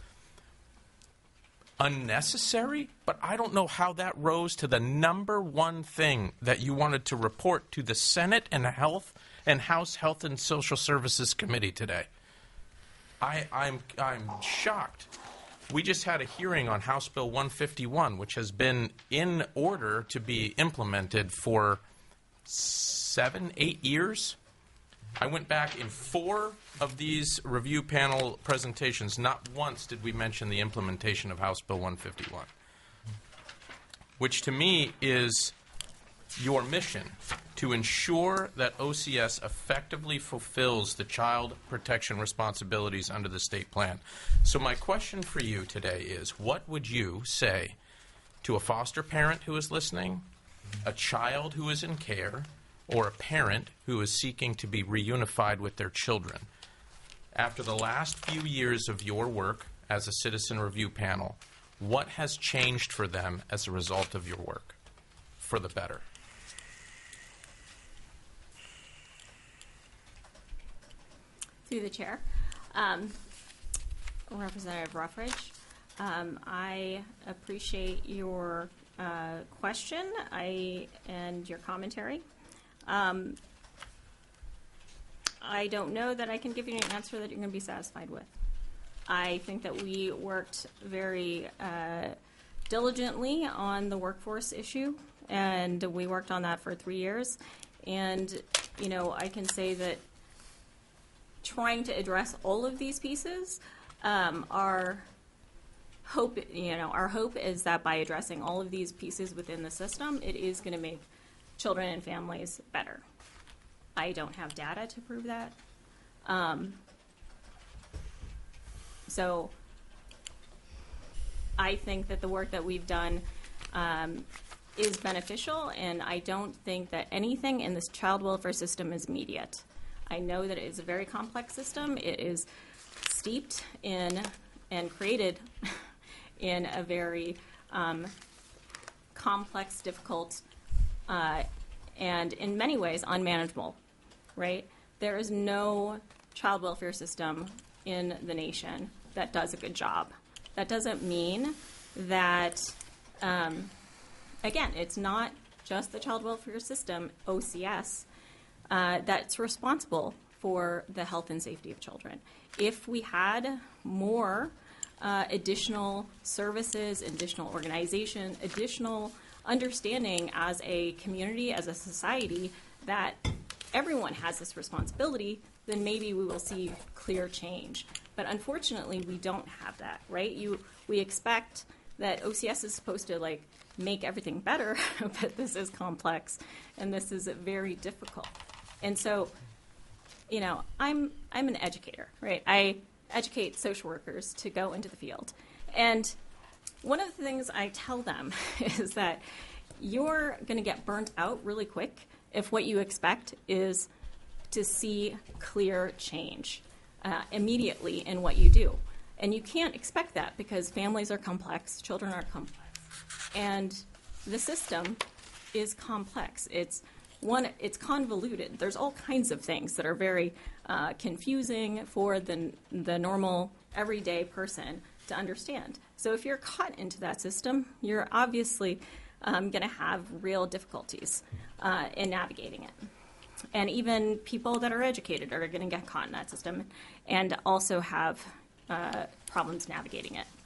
unnecessary, but I don't know how that rose to the number one thing that you wanted to report to the Senate and Health and House Health and Social Services Committee today. I, I'm I'm shocked. We just had a hearing on House Bill one fifty-one, which has been in order to be implemented for seven, eight years. I went back in four of these review panel presentations. Not once did we mention the implementation of House Bill one fifty-one, which to me is your mission to ensure that O C S effectively fulfills the child protection responsibilities under the state plan. So my question for you today is, what would you say to a foster parent who is listening, a child who is in care, or a parent who is seeking to be reunified with their children? After the last few years of your work as a citizen review panel, what has changed for them as a result of your work for the better? Through the chair. Um, Representative Ruffridge, um, I appreciate your uh, question I and your commentary. Um, I don't know that I can give you an answer that you're going to be satisfied with. I think that we worked very uh, diligently on the workforce issue, and we worked on that for three years. And, you know, I can say that trying to address all of these pieces, um, our hope, you know, our hope is that by addressing all of these pieces within the system, it is going to make children and families better. I don't have data to prove that. Um, so I think that the work that we've done um, is beneficial, and I don't think that anything in this child welfare system is immediate. I know that it is a very complex system. It is steeped in and created in a very um, complex, difficult, uh, and in many ways unmanageable, right? There is no child welfare system in the nation that does a good job. That doesn't mean that, um, again, it's not just the child welfare system, O C S, Uh, that's responsible for the health and safety of children. If we had more uh, additional services, additional organization, additional understanding as a community, as a society, that everyone has this responsibility, then maybe we will see clear change. But unfortunately, we don't have that, right? You, we expect that O C S is supposed to, like, make everything better, but this is complex, and this is very difficult. And so, you know, I'm I'm an educator, right? I educate social workers to go into the field. And one of the things I tell them is that you're going to get burnt out really quick if what you expect is to see clear change uh, immediately in what you do. And you can't expect that because families are complex, children are complex. And the system is complex. It's One, it's convoluted. There's all kinds of things that are very uh, confusing for the the normal, everyday person to understand. So if you're caught into that system, you're obviously um, going to have real difficulties uh, in navigating it. And even people that are educated are going to get caught in that system and also have uh, problems navigating it.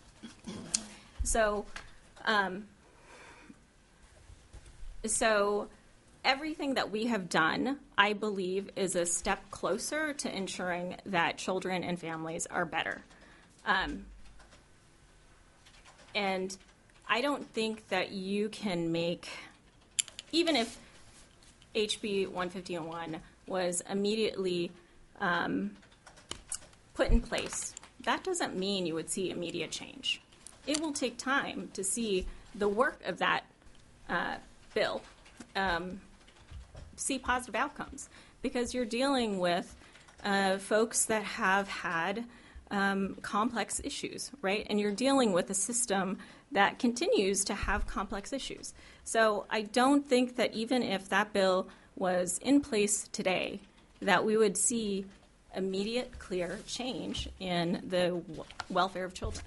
So, um, so. everything that we have done, I believe, is a step closer to ensuring that children and families are better. Um, and I don't think that you can make, even if H B one fifty-one was immediately um, put in place, that doesn't mean you would see immediate change. It will take time to see the work of that uh, bill um, see positive outcomes, because you're dealing with uh, folks that have had um, complex issues, right? And you're dealing with a system that continues to have complex issues. So I don't think that even if that bill was in place today, that we would see immediate, clear change in the w- welfare of children.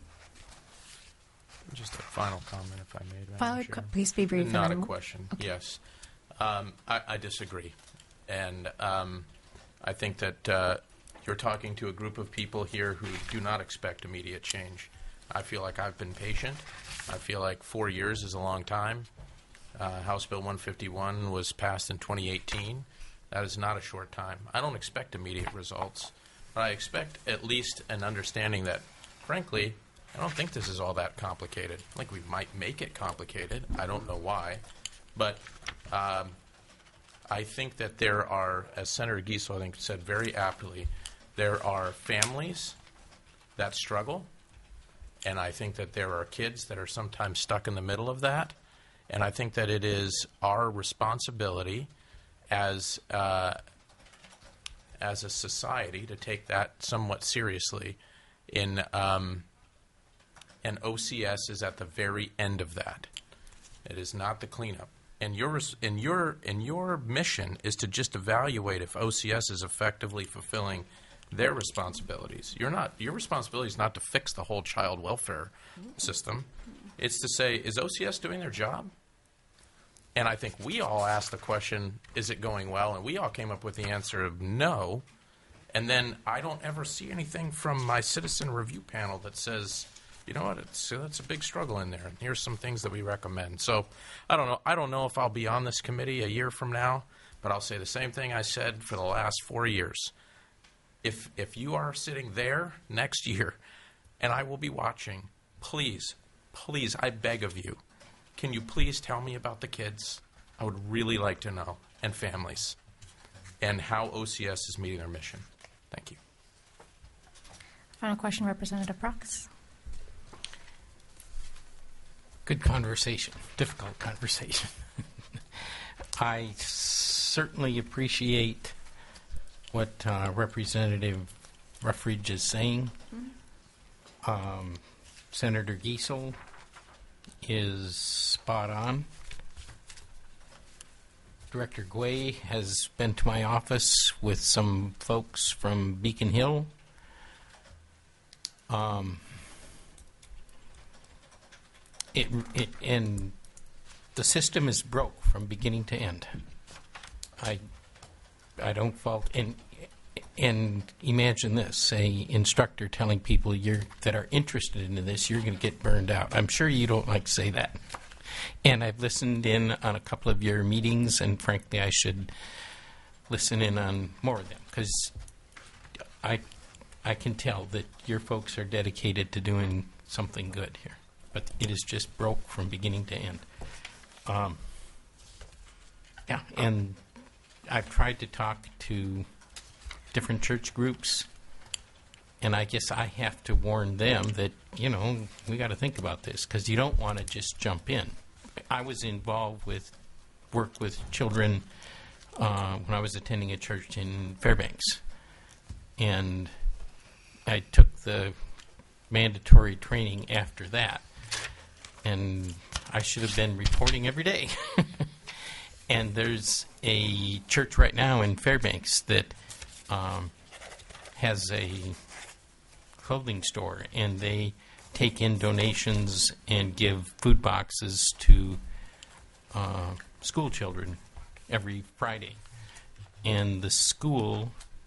Just a final comment, if I may. Madam Final Chair. co- please be brief. Not a and then- question. Yes, um, I, I disagree, and um, I think that uh, you're talking to a group of people here who do not expect immediate change. I feel like I've been patient. I feel like four years is a long time. Uh, House Bill one fifty-one was passed in twenty eighteen. That is not a short time. I don't expect immediate results, but I expect at least an understanding that, frankly, I don't think this is all that complicated. Like, we might make it complicated. I don't know why. But um, I think that there are, as Senator Giesel, I think, said very aptly, there are families that struggle, and I think that there are kids that are sometimes stuck in the middle of that. And I think that it is our responsibility as uh, as a society to take that somewhat seriously. In um, and O C S is at the very end of that. It is not the cleanup. And your and your and your mission is to just evaluate if O C S is effectively fulfilling their responsibilities. You're not. Your responsibility is not to fix the whole child welfare system. It's to say, is O C S doing their job? And I think we all asked the question, is it going well? And we all came up with the answer of no. And then I don't ever see anything from my citizen review panel that says, you know what, it's that's a big struggle in there, and here's some things that we recommend. So I don't know. I don't know if I'll be on this committee a year from now, but I'll say the same thing I said for the last four years. If if you are sitting there next year, and I will be watching, please, please, I beg of you, can you please tell me about the kids? I would really like to know, and families, and how O C S is meeting their mission. Thank you. Final question, Representative Prox. Good conversation, difficult conversation. I certainly appreciate what uh, Representative Ruffridge is saying. Um, Senator Giesel is spot on. Director Guay has been to my office with some folks from Beacon Hill. Um, It, it and the system is broke from beginning to end. I I don't fault and and imagine this: a instructor telling people you're that are interested in this, you're going to get burned out. I'm sure you don't like to say that. And I've listened in on a couple of your meetings, and frankly, I should listen in on more of them, because I I can tell that your folks are dedicated to doing something good here. But it is just broke from beginning to end. Um, yeah, and I've tried to talk to different church groups, and I guess I have to warn them that, you know, we got to think about this, because you don't want to just jump in. I was involved with work with children uh, when I was attending a church in Fairbanks, and I took the mandatory training after that. And I should have been reporting every day. And there's a church right now in Fairbanks that um, has a clothing store, and they take in donations and give food boxes to uh, school children every Friday. And the school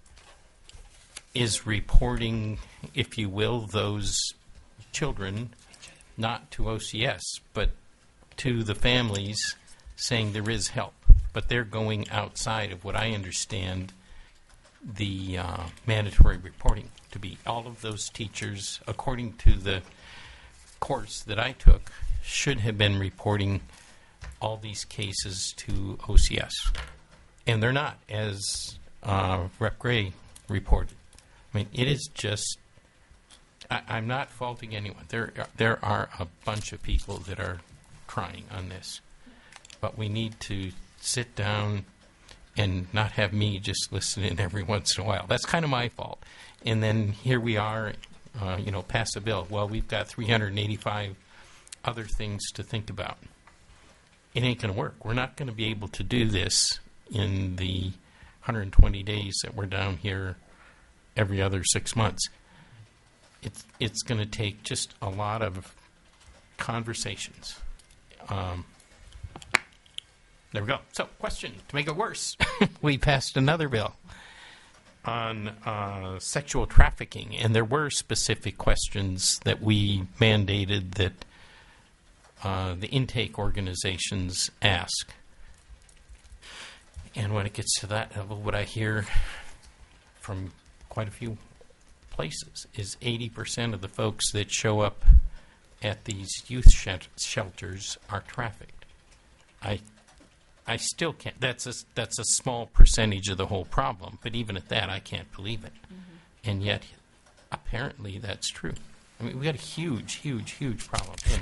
is reporting, if you will, those children not to O C S, but to the families, saying there is help. but they're going outside of what I understand the uh, mandatory reporting to be. All of those teachers, according to the course that I took, should have been reporting all these cases to O C S. And they're not, as uh, Representative Gray reported. I mean, it is just, I, I'm not faulting anyone. There, there are a bunch of people that are trying on this. But we need to sit down and not have me just listen in every once in a while. That's kind of my fault. And then here we are, uh, you know, pass a bill. Well, we've got three hundred eighty-five other things to think about. It ain't going to work. We're not going to be able to do this in the one hundred twenty days that we're down here every other six months. It's, it's going to take just a lot of conversations. Um, there we go. So, question, to make it worse, we passed another bill on uh, sexual trafficking, and there were specific questions that we mandated that uh, the intake organizations ask. And when it gets to that level, what I hear from quite a few places is eighty percent of the folks that show up at these youth sh- shelters are trafficked. I I still can't. That's a, that's a small percentage of the whole problem, but even at that, I can't believe it. Mm-hmm. And yet, apparently, that's true. I mean, we've got a huge, huge, huge problem. And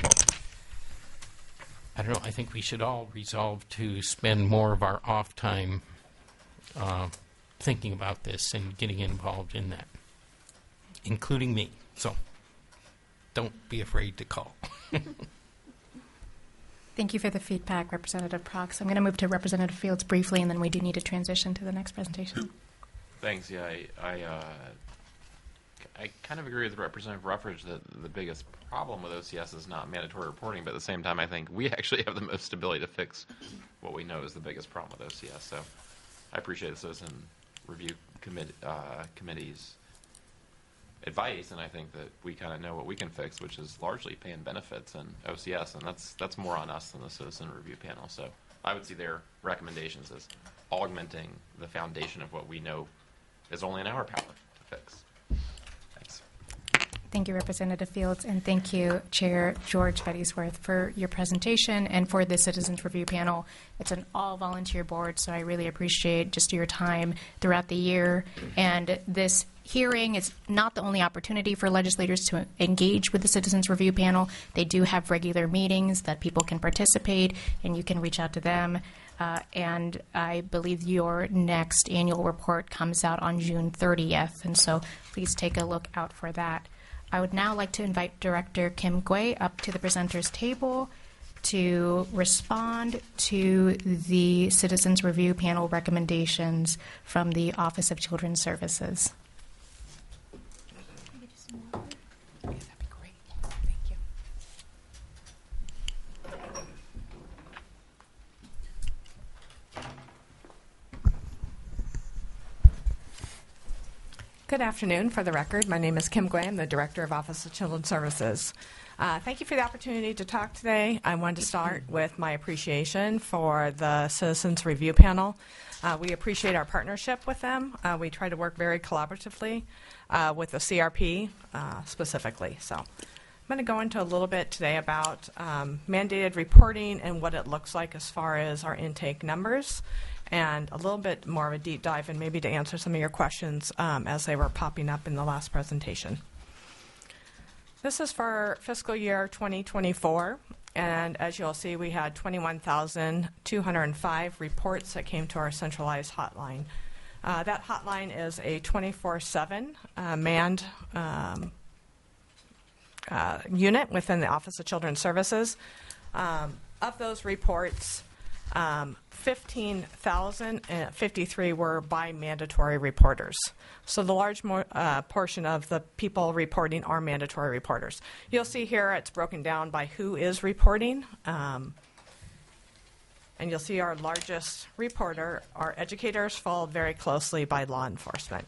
I don't know. I think we should all resolve to spend more of our off time uh, thinking about this and getting involved in that, including me. So don't be afraid to call. Thank you for the feedback, Representative Prox. I'm going to move to Representative Fields briefly, and then we do need to transition to the next presentation. Thanks. Yeah, I I, uh, I kind of agree with Representative Ruffridge that the biggest problem with O C S is not mandatory reporting, but at the same time, I think we actually have the most ability to fix what we know is the biggest problem with O C S. So I appreciate the Citizen Review commit, uh, Committee's advice, and I think that we kind of know what we can fix, which is largely paying benefits and O C S, and that's that's more on us than the Citizen Review Panel. So I would see their recommendations as augmenting the foundation of what we know is only in our power to fix. Thanks. Thank you, Representative Fields, and thank you, Chair George Bettysworth, for your presentation and for the Citizens Review Panel. It's an all-volunteer board, so I really appreciate just your time throughout the year. And this hearing is not the only opportunity for legislators to engage with the Citizens Review Panel. They do have regular meetings that people can participate, and you can reach out to them. Uh, and I believe your next annual report comes out on June thirtieth, and so please take a look out for that. I would now like to invite Director Kim Gui up to the presenters table to respond to the Citizens Review Panel recommendations from the Office of Children's Services. Good afternoon. For the record, my name is Kim Gui. I'm the Director of Office of Children's Services. Uh, thank you for the opportunity to talk today. I wanted to start with my appreciation for the Citizens Review Panel. Uh, we appreciate our partnership with them. Uh, we try to work very collaboratively uh, with the C R P uh, specifically. So I'm going to go into a little bit today about um, mandated reporting and what it looks like as far as our intake numbers, and a little bit more of a deep dive and maybe to answer some of your questions um, as they were popping up in the last presentation. This is for fiscal year twenty twenty-four, and as you'll see, we had twenty-one thousand two hundred five reports that came to our centralized hotline. Uh, that hotline is a twenty-four seven uh, manned um, uh, unit within the Office of Children's Services. Um, of those reports, Um, fifteen thousand fifty-three were by mandatory reporters. So the large mo- uh, portion of the people reporting are mandatory reporters. You'll see here it's broken down by who is reporting. Um, and you'll see our largest reporter, our educators, followed very closely by law enforcement.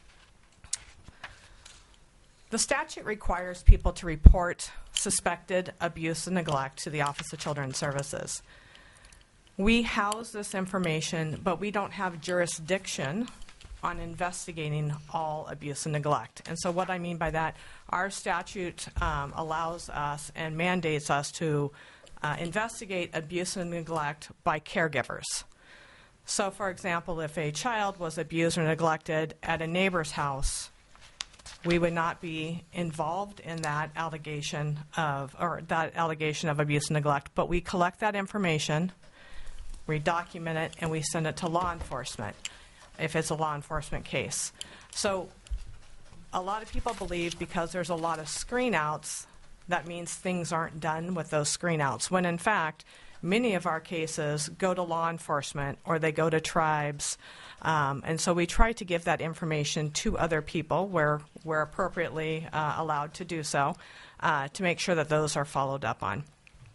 The statute requires people to report suspected abuse and neglect to the Office of Children's Services. We house this information, but we don't have jurisdiction on investigating all abuse and neglect. And so what I mean by that, our statute um, allows us and mandates us to uh, investigate abuse and neglect by caregivers. So, for example, if a child was abused or neglected at a neighbor's house, we would not be involved in that allegation of, or that allegation of abuse and neglect, but we collect that information, we document it, and we send it to law enforcement if it's a law enforcement case. So a lot of people believe because there's a lot of screen outs, that means things aren't done with those screen outs, when in fact, many of our cases go to law enforcement or they go to tribes. Um, and so we try to give that information to other people where we're appropriately uh, allowed to do so uh, to make sure that those are followed up on.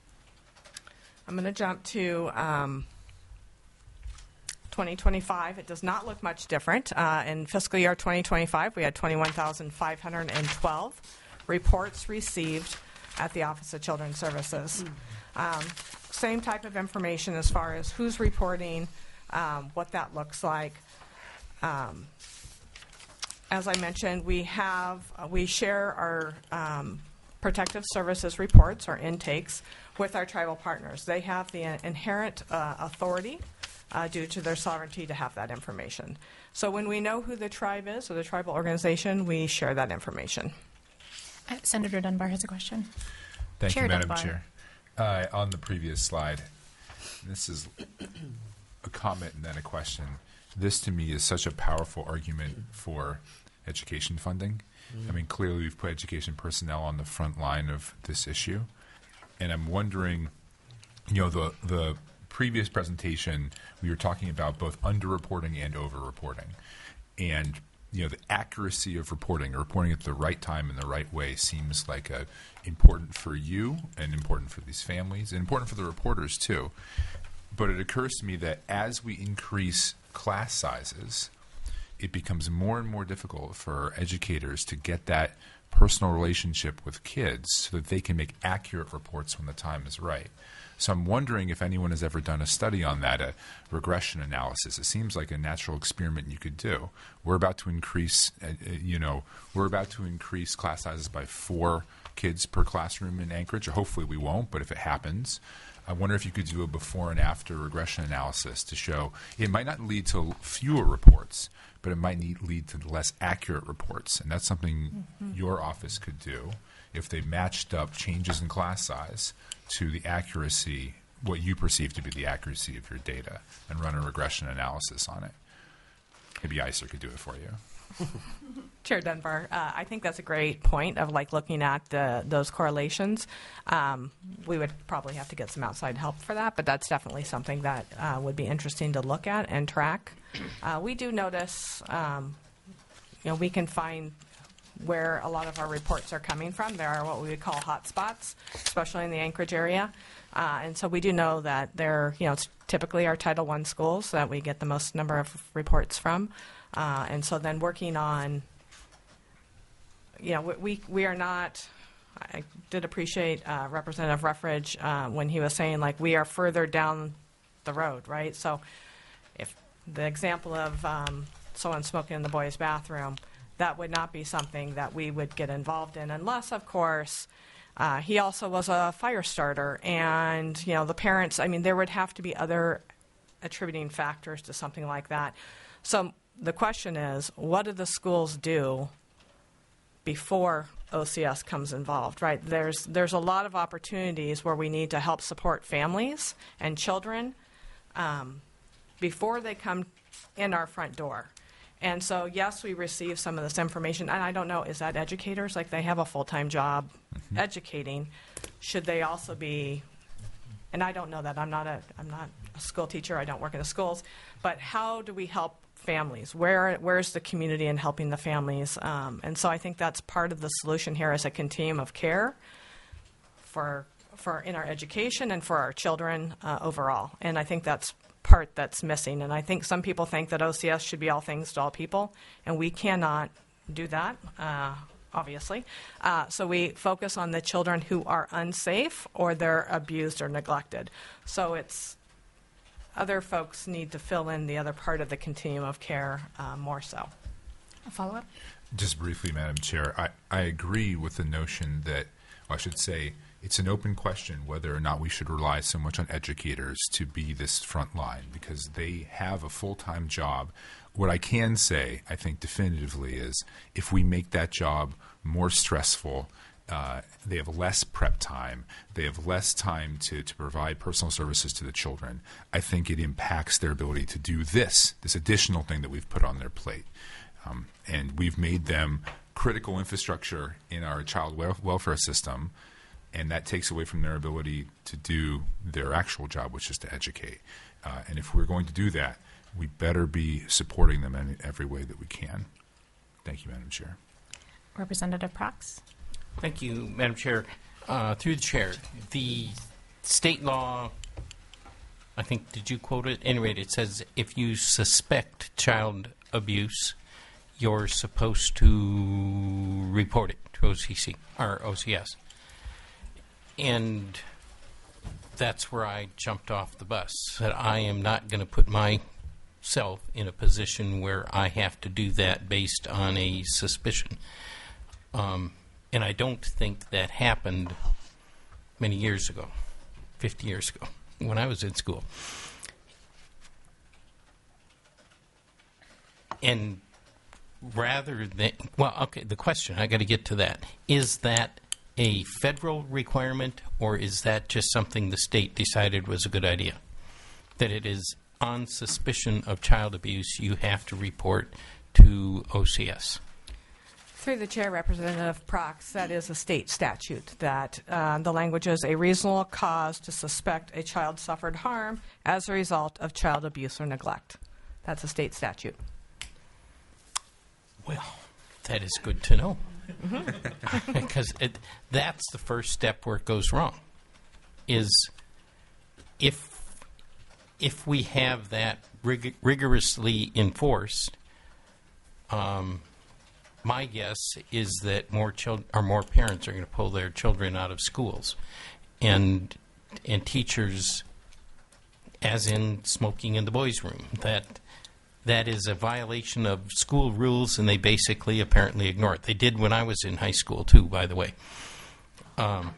I'm going to jump to um, twenty twenty-five. It does not look much different. Uh, in fiscal year twenty twenty-five, we had twenty-one thousand five hundred twelve reports received at the Office of Children's Services. Um, same type of information as far as who's reporting, um, what that looks like. Um, as I mentioned, we have uh, we share our um, protective services reports or intakes with our tribal partners. They have the uh, inherent uh, authority uh, due to their sovereignty to have that information. So when we know who the tribe is or the tribal organization, we share that information. Uh, Senator Dunbar has a question. Thank Chair you, Madam Dunbar. Chair. Uh, on the previous slide, this is a comment and then a question. This, to me, is such a powerful argument for education funding. I mean, clearly we've put education personnel on the front line of this issue. And I'm wondering, you know, the the previous presentation, we were talking about both underreporting and overreporting. And, you know, the accuracy of reporting, or reporting at the right time in the right way, seems like a, important for you and important for these families and important for the reporters too. But it occurs to me that as we increase class sizes, it becomes more and more difficult for educators to get that personal relationship with kids so that they can make accurate reports when the time is right. So I'm wondering if anyone has ever done a study on that, a regression analysis. It seems like a natural experiment you could do. We're about to increase, uh, you know, we're about to increase class sizes by four kids per classroom in Anchorage. Hopefully we won't, but if it happens, I wonder if you could do a before and after regression analysis to show it might not lead to fewer reports, but it might need, lead to less accurate reports. And that's something mm-hmm. your office could do if they matched up changes in class size to the accuracy, what you perceive to be the accuracy of your data, and run a regression analysis on it. Maybe I C E R could do it for you. Chair Dunbar, uh, I think that's a great point of like looking at the, those correlations. Um, we would probably have to get some outside help for that, but that's definitely something that uh, would be interesting to look at and track. Uh, we do notice, um, you know, we can find where a lot of our reports are coming from. There are what we would call hotspots, especially in the Anchorage area. Uh, and so we do know that they're, you know, it's typically our Title One schools that we get the most number of reports from. Uh, and so then working on, you know, we, we, we are not, I did appreciate uh, Representative Ruffridge uh, when he was saying, like, we are further down the road, right? So if the example of um, someone smoking in the boys' bathroom, that would not be something that we would get involved in unless, of course, uh, he also was a fire starter. And, you know, the parents, I mean, there would have to be other attributing factors to something like that. So the question is, what do the schools do before O C S comes involved, right? There's, there's a lot of opportunities where we need to help support families and children um, before they come in our front door. And so, yes, we receive some of this information. And I don't know, is that educators? Like, they have a full-time job mm-hmm. educating. Should they also be, and I don't know that. I'm not a, I'm not a school teacher. I don't work in the schools. But how do we help families? Where, where's the community in helping the families? Um, and so I think that's part of the solution here as a continuum of care for, for in our education and for our children uh, overall. And I think that's part that's missing. And I think some people think that O C S should be all things to all people, and we cannot do that, uh, obviously. Uh, so we focus on the children who are unsafe or they're abused or neglected. So it's other folks need to fill in the other part of the continuum of care uh, more so. A follow-up? Just briefly, Madam Chair, I, I agree with the notion that, well, I should say, it's an open question whether or not we should rely so much on educators to be this front line, because they have a full-time job. What I can say, I think definitively, is if we make that job more stressful, uh, they have less prep time, they have less time to, to provide personal services to the children, I think it impacts their ability to do this, this additional thing that we've put on their plate. Um, and we've made them critical infrastructure in our child wel- welfare system, and that takes away from their ability to do their actual job, which is to educate. Uh, and if we're going to do that, we better be supporting them in every way that we can. Thank you, Madam Chair. Representative Prox? Thank you, Madam Chair. Uh, through the chair, the state law, I think, did you quote it? Anyway, it says if you suspect child abuse, you're supposed to report it to O C C or O C S. And that's where I jumped off the bus, that I am not going to put myself in a position where I have to do that based on a suspicion. Um, and I don't think that happened many years ago, fifty years ago, when I was in school. And rather than, well, okay, the question, I got to get to that. Is that a federal requirement, or is that just something the state decided was a good idea? That it is on suspicion of child abuse, you have to report to O C S? Through the chair, Representative Prox, that is a state statute that uh, the language is a reasonable cause to suspect a child suffered harm as a result of child abuse or neglect. That's a state statute. Well, that is good to know. Because it, that's the first step where it goes wrong, is if if we have that rig- rigorously enforced, um, my guess is that more children or more parents are going to pull their children out of schools, and and teachers, as in smoking in the boys' room, that that is a violation of school rules, and they basically apparently ignore it. They did when I was in high school, too, by the way. Um,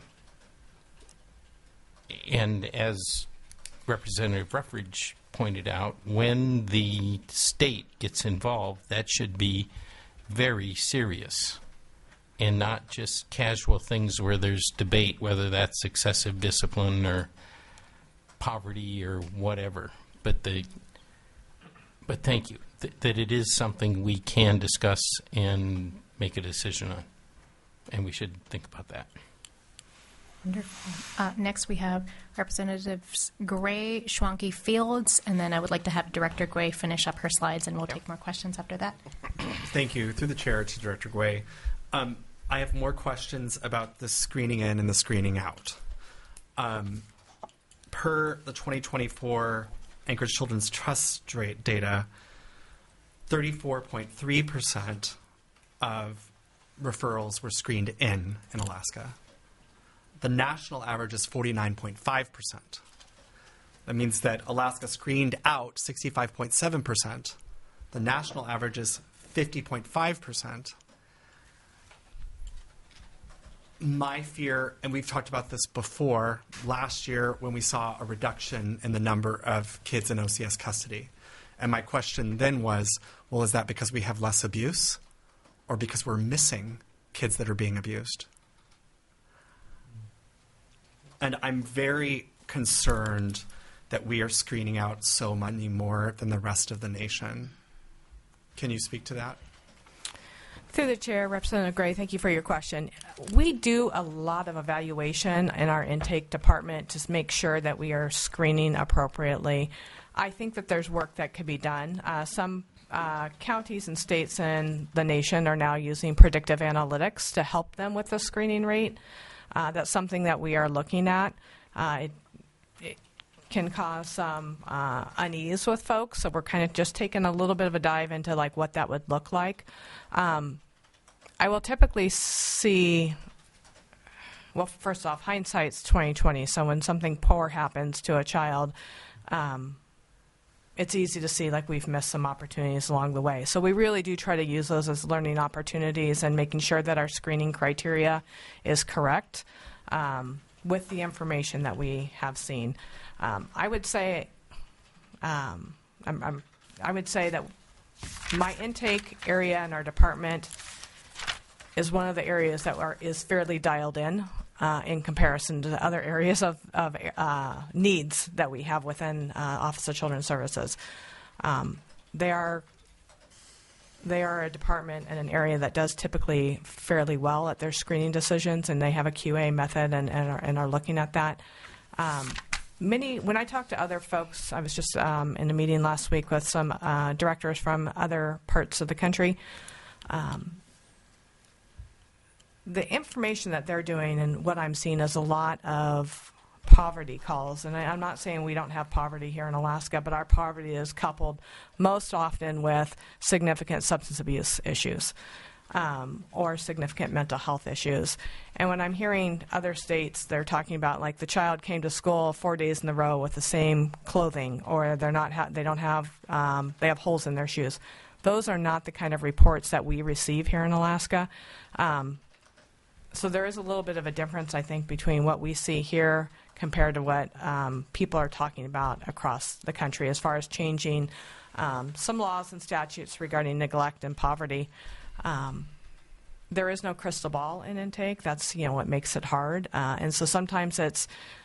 and as Representative Ruffridge pointed out, when the state gets involved, that should be very serious and not just casual things where there's debate whether that's excessive discipline or poverty or whatever. But the But thank you, Th- that it is something we can discuss and make a decision on. And we should think about that. Wonderful. Uh, next, we have Representatives Gray, Schwanke, Fields, and then I would like to have Director Gray finish up her slides, and we'll take more questions after that. Thank you. Through the chair to Director Gway. Um, I have more questions about the screening in and the screening out. Um, per the twenty twenty-four Anchorage Children's Trust rate data, thirty-four point three percent of referrals were screened in in Alaska. The national average is forty-nine point five percent. That means that Alaska screened out sixty-five point seven percent. The national average is fifty point five percent. My fear, and we've talked about this before, last year when we saw a reduction in the number of kids in O C S custody. And my question then was, well, is that because we have less abuse or because we're missing kids that are being abused? And I'm very concerned that we are screening out so many more than the rest of the nation. Can you speak to that? Through the chair, Representative Gray, thank you for your question. We do a lot of evaluation in our intake department to make sure that we are screening appropriately. I think that there's work that could be done. Uh, some uh, counties and states in the nation are now using predictive analytics to help them with the screening rate. Uh, that's something that we are looking at. Uh, it, it can cause some uh, unease with folks, so we're kind of just taking a little bit of a dive into like what that would look like. Um, I will typically see, well, first off, hindsight's twenty twenty. So when something poor happens to a child, um, it's easy to see like we've missed some opportunities along the way. So we really do try to use those as learning opportunities and making sure that our screening criteria is correct um, with the information that we have seen. Um, I would say, um, I'm, I'm, I would say that my intake area in our department is one of the areas that are, is fairly dialed in uh, in comparison to the other areas of, of uh, needs that we have within uh, Office of Children's Services. Um, they are they are a department and an area that does typically fairly well at their screening decisions, and they have a Q A method and, and, are, and are looking at that. Um, Many, when I talk to other folks, I was just um, in a meeting last week with some uh, directors from other parts of the country. Um, the information that they're doing and what I'm seeing is a lot of poverty calls. And I, I'm not saying we don't have poverty here in Alaska, but our poverty is coupled most often with significant substance abuse issues. Um, or significant mental health issues. And when I'm hearing other states, they're talking about like the child came to school four days in a row with the same clothing, or they're not ha- they don't have um, they have holes in their shoes. Those are not the kind of reports that we receive here in Alaska. Um, so there is a little bit of a difference, I think, between what we see here compared to what um, people are talking about across the country as far as changing um, some laws and statutes regarding neglect and poverty. Um, there is no crystal ball in intake. That's, you know, what makes it hard. Uh, and so sometimes it's,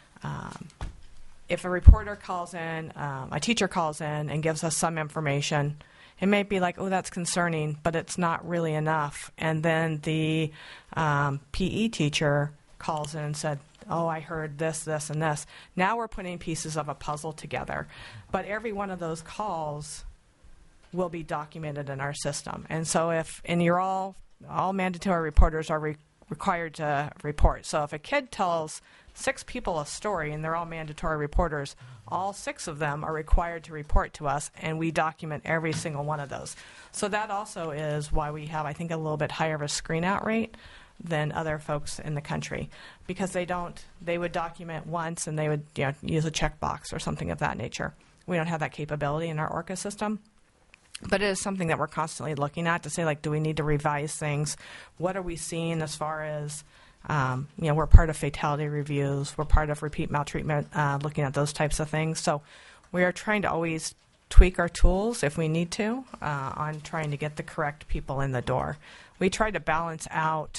um, if a reporter calls in, um, a teacher calls in and gives us some information, it may be like, oh, that's concerning, but it's not really enough. And then the um, P E teacher calls in and said, oh, I heard this, this, and this. Now we're putting pieces of a puzzle together. But every one of those calls will be documented in our system. And so if, and you're all, all mandatory reporters are re- required to report. So if a kid tells six people a story and they're all mandatory reporters, all six of them are required to report to us, and we document every single one of those. So that also is why we have, I think, a little bit higher of a screen out rate than other folks in the country, because they don't, they would document once and they would, you know, use a checkbox or something of that nature. We don't have that capability in our ORCA system. But it is something that we're constantly looking at to say, like, do we need to revise things? What are we seeing as far as, um, you know, we're part of fatality reviews. We're part of repeat maltreatment, uh, looking at those types of things. So we are trying to always tweak our tools if we need to uh, on trying to get the correct people in the door. We try to balance out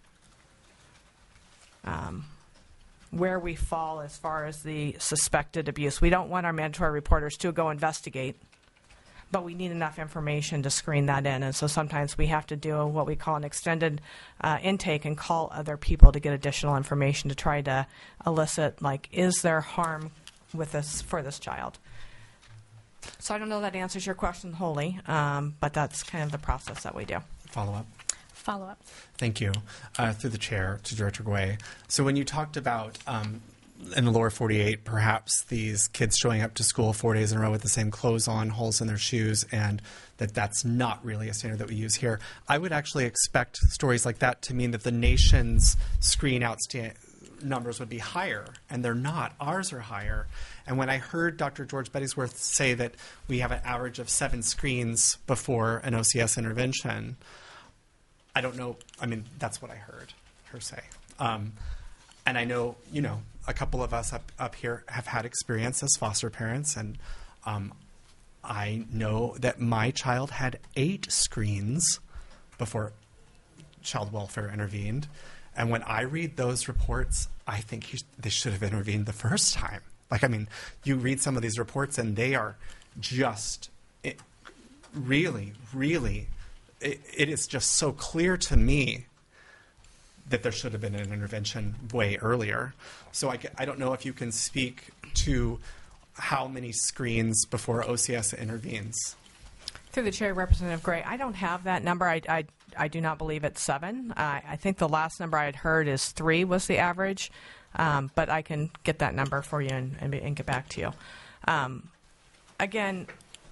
um, where we fall as far as the suspected abuse. We don't want our mandatory reporters to go investigate, but we need enough information to screen that in. And so sometimes we have to do what we call an extended uh, intake and call other people to get additional information to try to elicit, like, is there harm with this for this child? So I don't know that answers your question wholly, um, but that's kind of the process that we do. Follow up. Follow up. Thank you. Uh, through the chair to Director Gouet. So when you talked about um, in the lower forty-eight, perhaps these kids showing up to school four days in a row with the same clothes on, holes in their shoes, and that that's not really a standard that we use here. I would actually expect stories like that to mean that the nation's screen out sta- numbers would be higher, and they're not. Ours are higher. And when I heard Doctor George Bettysworth say that we have an average of seven screens before an O C S intervention, I don't know. I mean, that's what I heard her say. Um, and I know, you know, a couple of us up, up here have had experience as foster parents, and um, I know that my child had eight screens before child welfare intervened. And when I read those reports, I think he, they should have intervened the first time. Like, I mean, you read some of these reports, and they are just it, really, really, it, it is just so clear to me that there should have been an intervention way earlier. So I, I don't know if you can speak to how many screens before O C S intervenes. Through the chair, Representative Gray, I don't have that number. I, I, I do not believe it's seven. Uh, I think the last number I had heard is three was the average, um, but I can get that number for you and, and, and get back to you. Um, again,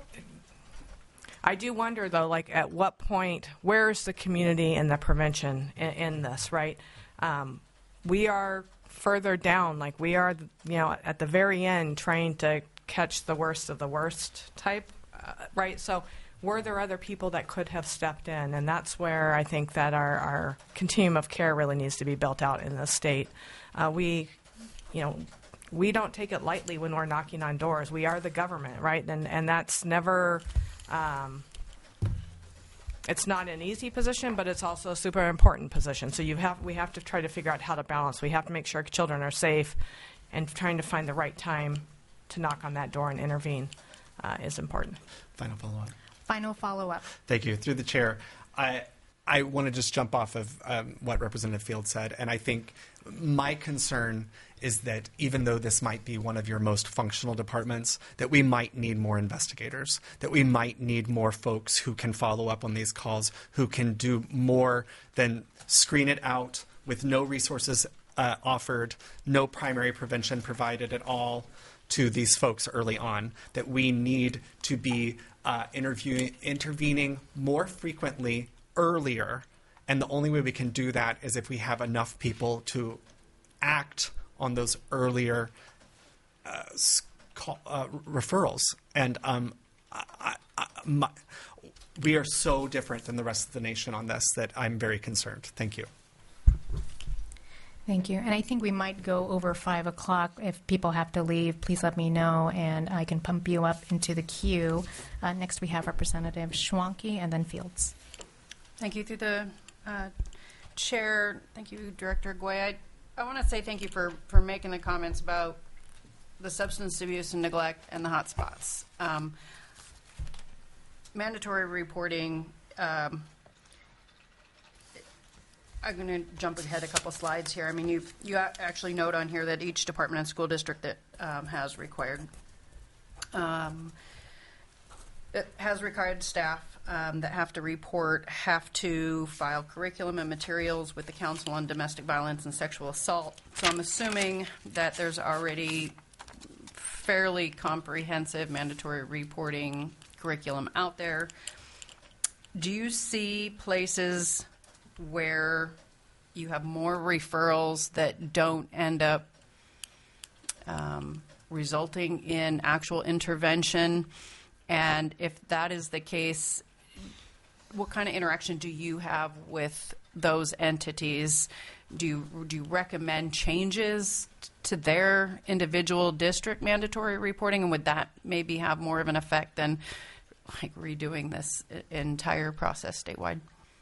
I do wonder, though, like, at what point, where's the community and the prevention in, in this, right? Um, we are further down, like we are, you know, at the very end trying to catch the worst of the worst type, uh, right? So were there other people that could have stepped in? And that's where I think that our, our continuum of care really needs to be built out in the state. Uh, we, you know, we don't take it lightly when we're knocking on doors. We are the government, right? And and that's never, um, it's not an easy position, but it's also a super important position. So you have we have to try to figure out how to balance. We have to make sure children are safe, and trying to find the right time to knock on that door and intervene uh, is important. Final follow-up. Final follow-up. Thank you. Through the chair, I I want to just jump off of um, what Representative Field said, and I think my concern is that even though this might be one of your most functional departments, that we might need more investigators, that we might need more folks who can follow up on these calls, who can do more than screen it out with no resources uh, offered, no primary prevention provided at all to these folks early on, that we need to be uh, interviewing, intervening more frequently earlier. And the only way we can do that is if we have enough people to act on those earlier uh, call, uh, referrals. And um, I, I, my, we are so different than the rest of the nation on this that I'm very concerned. Thank you. Thank you. And I think we might go over five o'clock. If people have to leave, please let me know, and I can pump you up into the queue. Uh, next, we have Representative Schwanke and then Fields. Thank you. Through the uh, chair, thank you, Director Guay. I, I want to say thank you for, for making the comments about the substance abuse and neglect and the hot spots. Um, mandatory reporting. Um, I'm going to jump ahead a couple slides here. I mean, you you actually note on here that each department and school district that um, has required um, it has required staff um, that have to report have to file curriculum and materials with the Council on Domestic Violence and Sexual Assault. So I'm assuming that there's already fairly comprehensive mandatory reporting curriculum out there. Do you see places where you have more referrals that don't end up um, resulting in actual intervention? And if that is the case, what kind of interaction do you have with those entities? Do you, do you recommend changes to their individual district mandatory reporting? And would that maybe have more of an effect than like redoing this entire process statewide?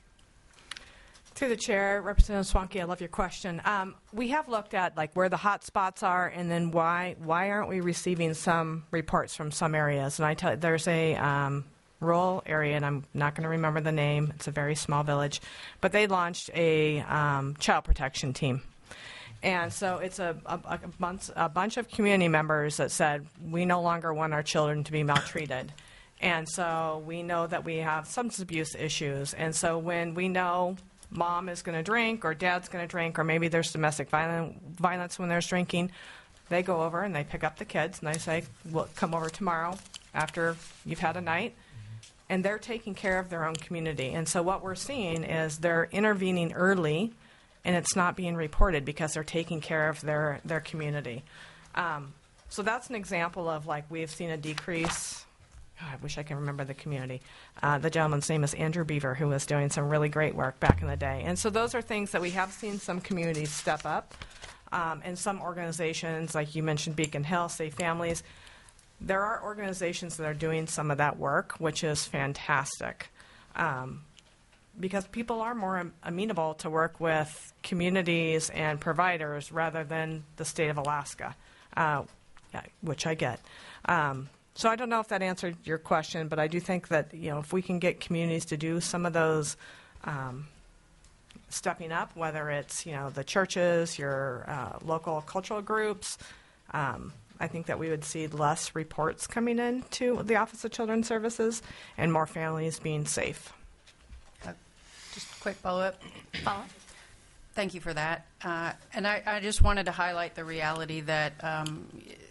Through the chair, Representative Swanke, I love your question. Um, we have looked at like where the hot spots are, and then why why aren't we receiving some reports from some areas? And I tell there's a um, rural area, and I'm not going to remember the name. It's a very small village, but they launched a um, child protection team. And so it's a, a, a, bunch, a bunch of community members that said, we no longer want our children to be maltreated. And so we know that we have substance abuse issues. And so when we know mom is going to drink or dad's going to drink or maybe there's domestic violence, violence when there's drinking, they go over and they pick up the kids and they say, well, come over tomorrow after you've had a night. And they're taking care of their own community. And so what we're seeing is they're intervening early, and it's not being reported because they're taking care of their, their community. Um, so that's an example of, like, we've seen a decrease. Oh, I wish I could remember the community. Uh, the gentleman's name is Andrew Beaver, who was doing some really great work back in the day. And so those are things that we have seen some communities step up. Um, and some organizations, like you mentioned Beacon Hill, Safe Families, there are organizations that are doing some of that work, which is fantastic. Um, because people are more am- amenable to work with communities and providers rather than the state of Alaska, uh, yeah, which I get. Um, so I don't know if that answered your question, but I do think that, you know, if we can get communities to do some of those um, stepping up, whether it's, you know, the churches, your uh, local cultural groups, um, I think that we would see less reports coming in to the Office of Children's Services and more families being safe. Uh, just a quick follow-up. Follow-up. Thank you for that. Uh, and I, I just wanted to highlight the reality that um,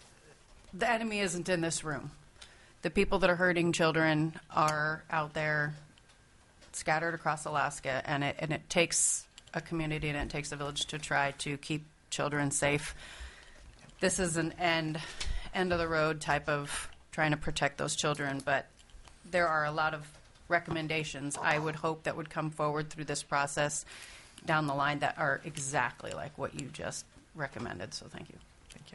the enemy isn't in this room. The people that are hurting children are out there scattered across Alaska, and it, and it takes a community and it takes a village to try to keep children safe. This is an end end of the road type of trying to protect those children, but there are a lot of recommendations I would hope that would come forward through this process down the line that are exactly like what you just recommended. So thank you. Thank you.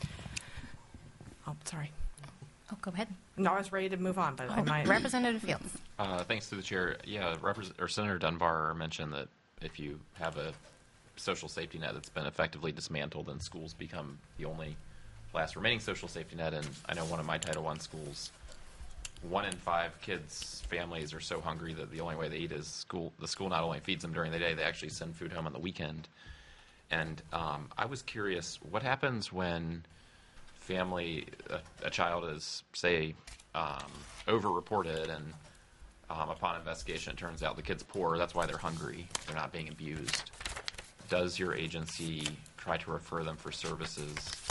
Oh, sorry. Oh, go ahead. No, I was ready to move on, but I Oh, might. Representative Fields. Uh, thanks to the chair. Yeah, Repres- or Senator Dunbar mentioned that if you have a social safety net that's been effectively dismantled, then schools become the only last remaining social safety net. And I know one of my Title One schools, one in five kids' families are so hungry that the only way they eat is school. The school not only feeds them during the day, they actually send food home on the weekend. And um, I was curious, what happens when family, a, a child is, say, um, over-reported, and um, upon investigation it turns out the kid's poor, that's why they're hungry, they're not being abused. Does your agency try to refer them for services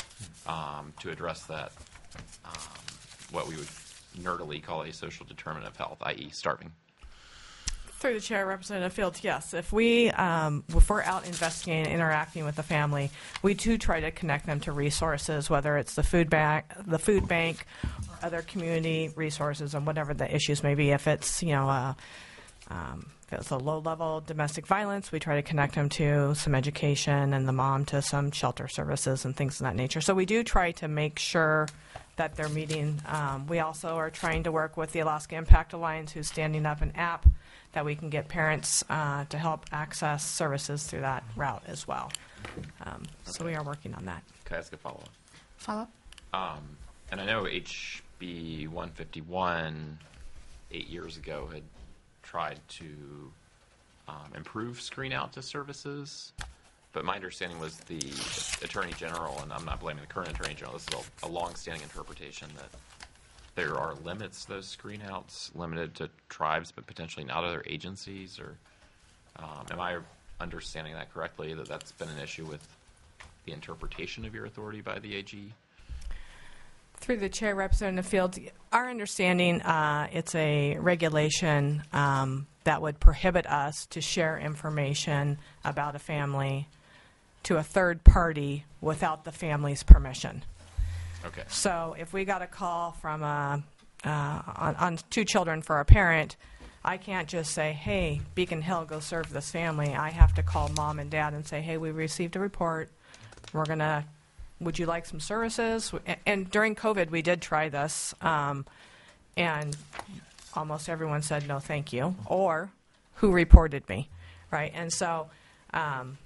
um, to address that, um, what we would nerdily call a social determinant of health, that is starving? Through the chair, Representative Fields, yes. If we, um, if we're out investigating, interacting with the family, we do try to connect them to resources, whether it's the food bank, the food bank, or other community resources, and whatever the issues may be. If it's, you know, uh, um, if it's a low-level domestic violence, we try to connect them to some education and the mom to some shelter services and things of that nature. So we do try to make sure that they're meeting. Um, we also are trying to work with the Alaska Impact Alliance, who's standing up an app that we can get parents uh, to help access services through that route as well. Um, so we are working on that. Can I ask a follow-up? Follow-up? Um, and I know H B one fifty-one eight years ago had tried to um, improve screen out to services, but my understanding was the Attorney General, and I'm not blaming the current Attorney General, this is a, a long-standing interpretation that there are limits to those screen outs, limited to tribes, but potentially not other agencies, or um, am I understanding that correctly, that that's been an issue with the interpretation of your authority by the A G? Through the chair, Representative Fields, our understanding, uh, it's a regulation um, that would prohibit us to share information about a family to a third party without the family's permission. Okay. So if we got a call from a, uh, on, on two children for a parent, I can't just say, hey, Beacon Hill, go serve this family. I have to call mom and dad and say, hey, we received a report. We're going to, would you like some services? And, and during COVID, we did try this, um, and almost everyone said, no, thank you, or who reported me, right? And so um,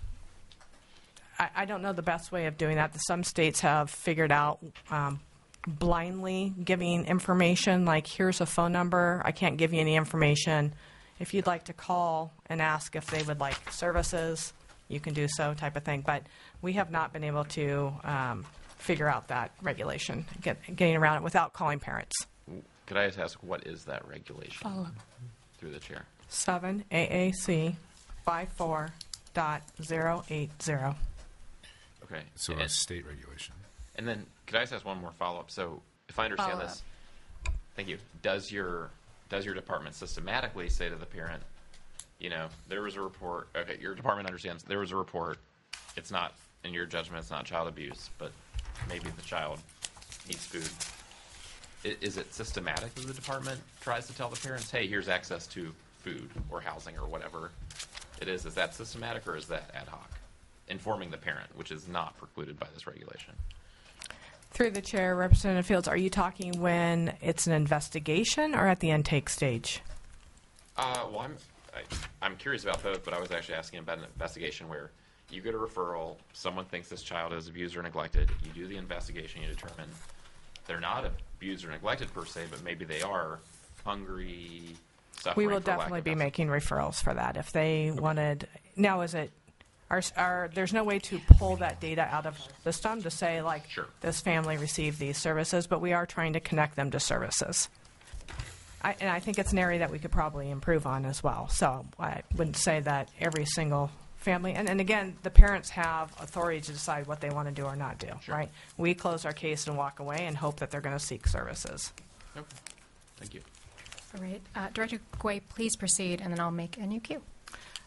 I, I don't know the best way of doing that. Some states have figured out um, blindly giving information, like here's a phone number. I can't give you any information. If you'd like to call and ask if they would like services, you can do so, type of thing. But we have not been able to um, figure out that regulation, get, getting around it without calling parents. Could I just ask, what is that regulation? Follow up. Through the chair. seven A A C fifty-four dot zero eight zero. Okay. So and, a state regulation. and then could I just ask one more follow-up? So if I understand Follow-up. this, thank you. Does your does your department systematically say to the parent, you know, there was a report, okay, your department understands there was a report, it's not, in your judgment, it's not child abuse, but maybe the child needs food. I, is it systematic that the department tries to tell the parents, hey, here's access to food or housing or whatever it is? Is that systematic, or is that ad hoc? Informing the parent, which is not precluded by this regulation. Through the chair, Representative Fields, are you talking when it's an investigation or at the intake stage? Uh, well, I'm I, I'm curious about both, but I was actually asking about an investigation where you get a referral, someone thinks this child is abused or neglected, you do the investigation, you determine they're not abused or neglected per se, but maybe they are hungry, suffering. We will for lack definitely of be best- making referrals for that. If they wanted, now is it, our, our, there's no way to pull that data out of the system to say, like, Sure. this family received these services, but we are trying to connect them to services. I, and I think it's an area that we could probably improve on as well. So I wouldn't say that every single family, and, and again, the parents have authority to decide what they want to do or not do, Sure. right? We close our case and walk away and hope that they're going to seek services. Okay. Thank you. All right. Uh, Director Gway, please proceed, and then I'll make a new queue.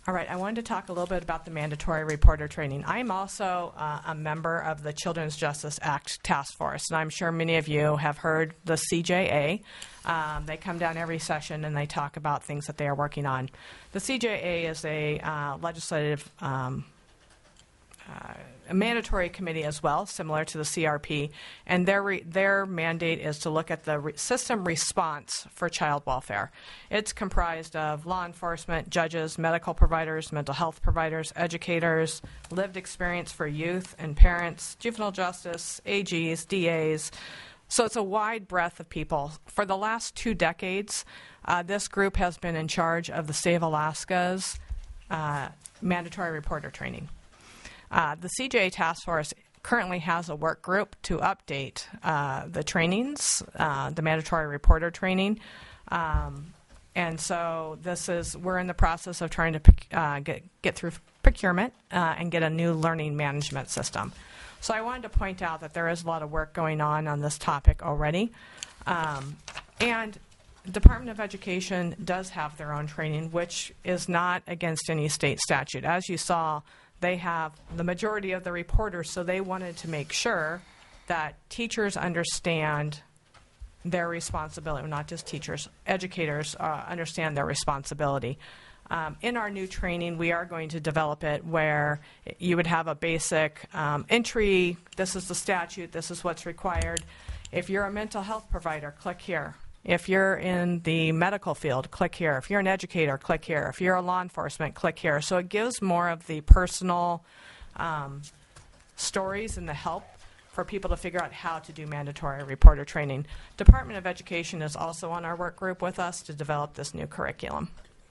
All right, I wanted to talk a little bit about the mandatory reporter training. I'm also uh, a member of the Children's Justice Act Task Force, and I'm sure many of you have heard the C J A. Um, they come down every session and they talk about things that they are working on. The C J A is a uh, legislative um, uh, a mandatory committee as well, similar to the C R P, and their re- their mandate is to look at the re- system response for child welfare. It's comprised of law enforcement, judges, medical providers, mental health providers, educators, lived experience for youth and parents, juvenile justice, A Gs, D As. So it's a wide breadth of people. For the last two decades, uh, this group has been in charge of the state of Alaska's uh, mandatory reporter training. Uh, the C J A Task Force currently has a work group to update uh, the trainings, uh, the mandatory reporter training. Um, and so this is, we're in the process of trying to uh, get, get through procurement uh, and get a new learning management system. So I wanted to point out that there is a lot of work going on on this topic already. Um, and Department of Education does have their own training, which is not against any state statute. As you saw, they have the majority of the reporters, so they wanted to make sure that teachers understand their responsibility, not just teachers, educators uh, understand their responsibility. Um, in our new training, we are going to develop it where you would have a basic um, entry, this is the statute, this is what's required. If you're a mental health provider, click here. If you're in the medical field, click here. If you're an educator, click here. If you're a law enforcement, click here. So it gives more of the personal um, stories and the help for people to figure out how to do mandatory reporter training. Department of Education is also on our work group with us to develop this new curriculum.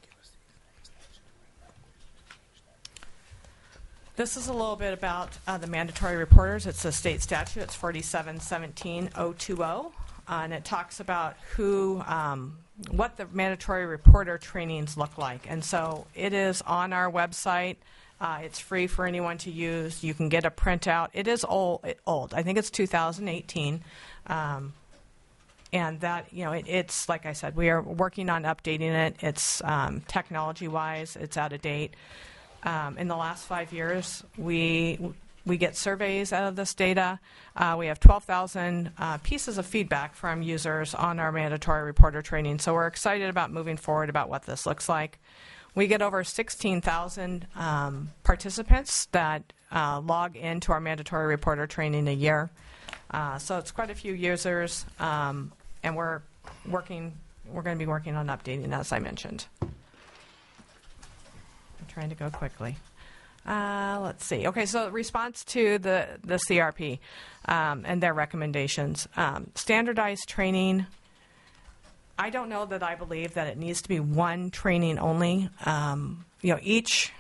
This is a little bit about uh, the mandatory reporters. It's a state statute. It's forty-seven seventeen oh twenty. Uh, and it talks about who, um, what the mandatory reporter trainings look like. And so it is on our website. Uh, it's free for anyone to use. You can get a printout. It is old. It, old. I think it's two thousand eighteen. Um, and that, you know, it, it's, like I said, we are working on updating it. It's um, technology-wise, it's out of date. Um, in the last five years, we... We get surveys out of this data. Uh, we have twelve thousand uh, pieces of feedback from users on our mandatory reporter training. So we're excited about moving forward about what this looks like. We get over sixteen thousand um, participants that uh, log into our mandatory reporter training a year. Uh, so it's quite a few users, um, and we're working. We're going to be working on updating, as I mentioned. I'm trying to go quickly. Uh, let's see. Okay, so response to the, the C R P um, and their recommendations. Um, standardized training, I don't know that I believe that it needs to be one training only. Um, you know, each,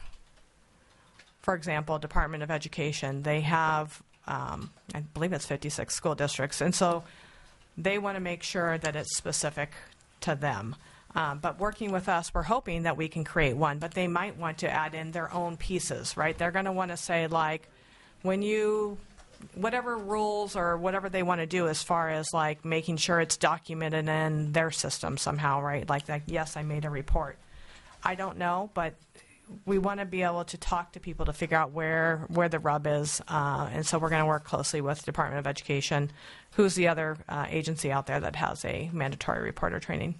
for example, Department of Education, they have, um, I believe it's fifty-six school districts, and so they want to make sure that it's specific to them. Um, but working with us, we're hoping that we can create one, but they might want to add in their own pieces, right? They're going to want to say, like, when you, whatever rules or whatever they want to do as far as, like, making sure it's documented in their system somehow, right? Like, like yes, I made a report. I don't know, but we want to be able to talk to people to figure out where, where the rub is. Uh, and so we're going to work closely with Department of Education, who's the other uh, agency out there that has a mandatory reporter training.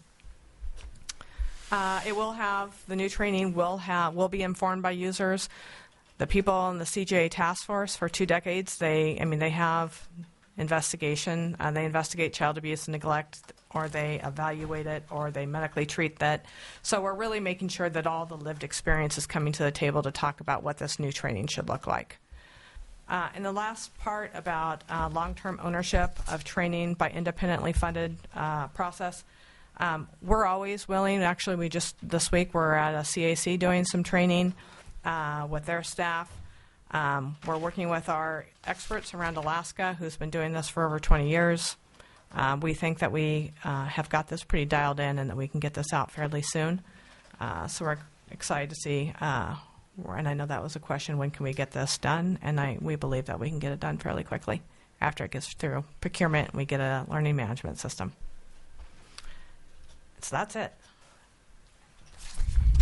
Uh, it will have, the new training will have, will be informed by users. The people in the C J A task force for two decades, they, I mean, they have investigation. Uh, they investigate child abuse and neglect, or they evaluate it, or they medically treat that. So we're really making sure that all the lived experience is coming to the table to talk about what this new training should look like. Uh, and the last part about uh, long-term ownership of training by independently funded uh, process. Um, we're always willing. Actually, we just this week we're at a C A C doing some training uh, with their staff. Um, we're working with our experts around Alaska, who's been doing this for over twenty years. Uh, we think that we uh, have got this pretty dialed in, and that we can get this out fairly soon. Uh, so we're excited to see. Uh, and I know that was a question: when can we get this done? And I we believe that we can get it done fairly quickly after it gets through procurement and we get a learning management system. So that's it.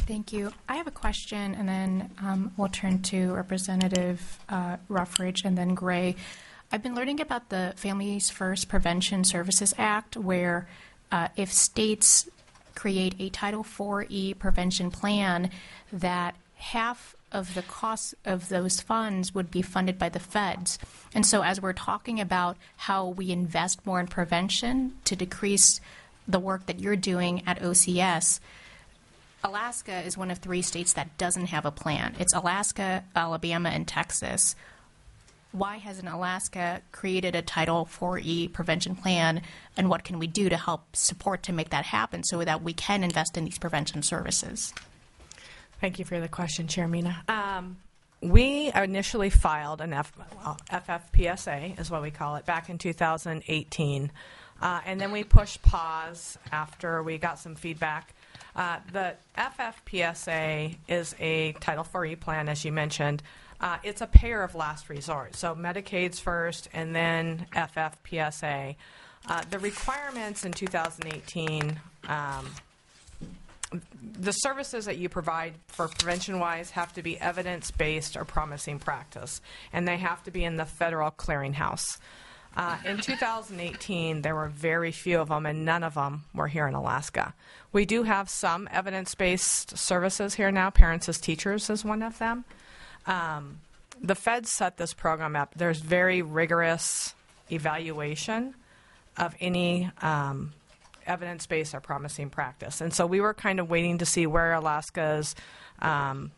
Thank you. I have a question, and then um, we'll turn to Representative uh, Ruffridge and then Gray. I've been learning about the Families First Prevention Services Act, where uh, if states create a Title four E prevention plan, that half of the cost of those funds would be funded by the feds. And so as we're talking about how we invest more in prevention to decrease the work that you're doing at O C S, Alaska is one of three states that doesn't have a plan. It's Alaska, Alabama, and Texas. Why hasn't Alaska created a Title four E prevention plan, and what can we do to help support to make that happen so that we can invest in these prevention services? Thank you for the question, Chair Mina. Um, we initially filed an F, well, F F P S A, is what we call it, back in two thousand eighteen. Uh, and then we pushed pause after we got some feedback. Uh, the F F P S A is a Title four E plan, as you mentioned. Uh, it's a payer of last resort. So Medicaid's first and then F F P S A. Uh, the requirements in two thousand eighteen, um, the services that you provide for prevention-wise have to be evidence-based or promising practice, and they have to be in the federal clearinghouse. Uh, in two thousand eighteen, there were very few of them, and none of them were here in Alaska. We do have some evidence-based services here now. Parents as Teachers is one of them. Um, the feds set this program up. There's very rigorous evaluation of any um, evidence-based or promising practice. And so we were kind of waiting to see where Alaska's um,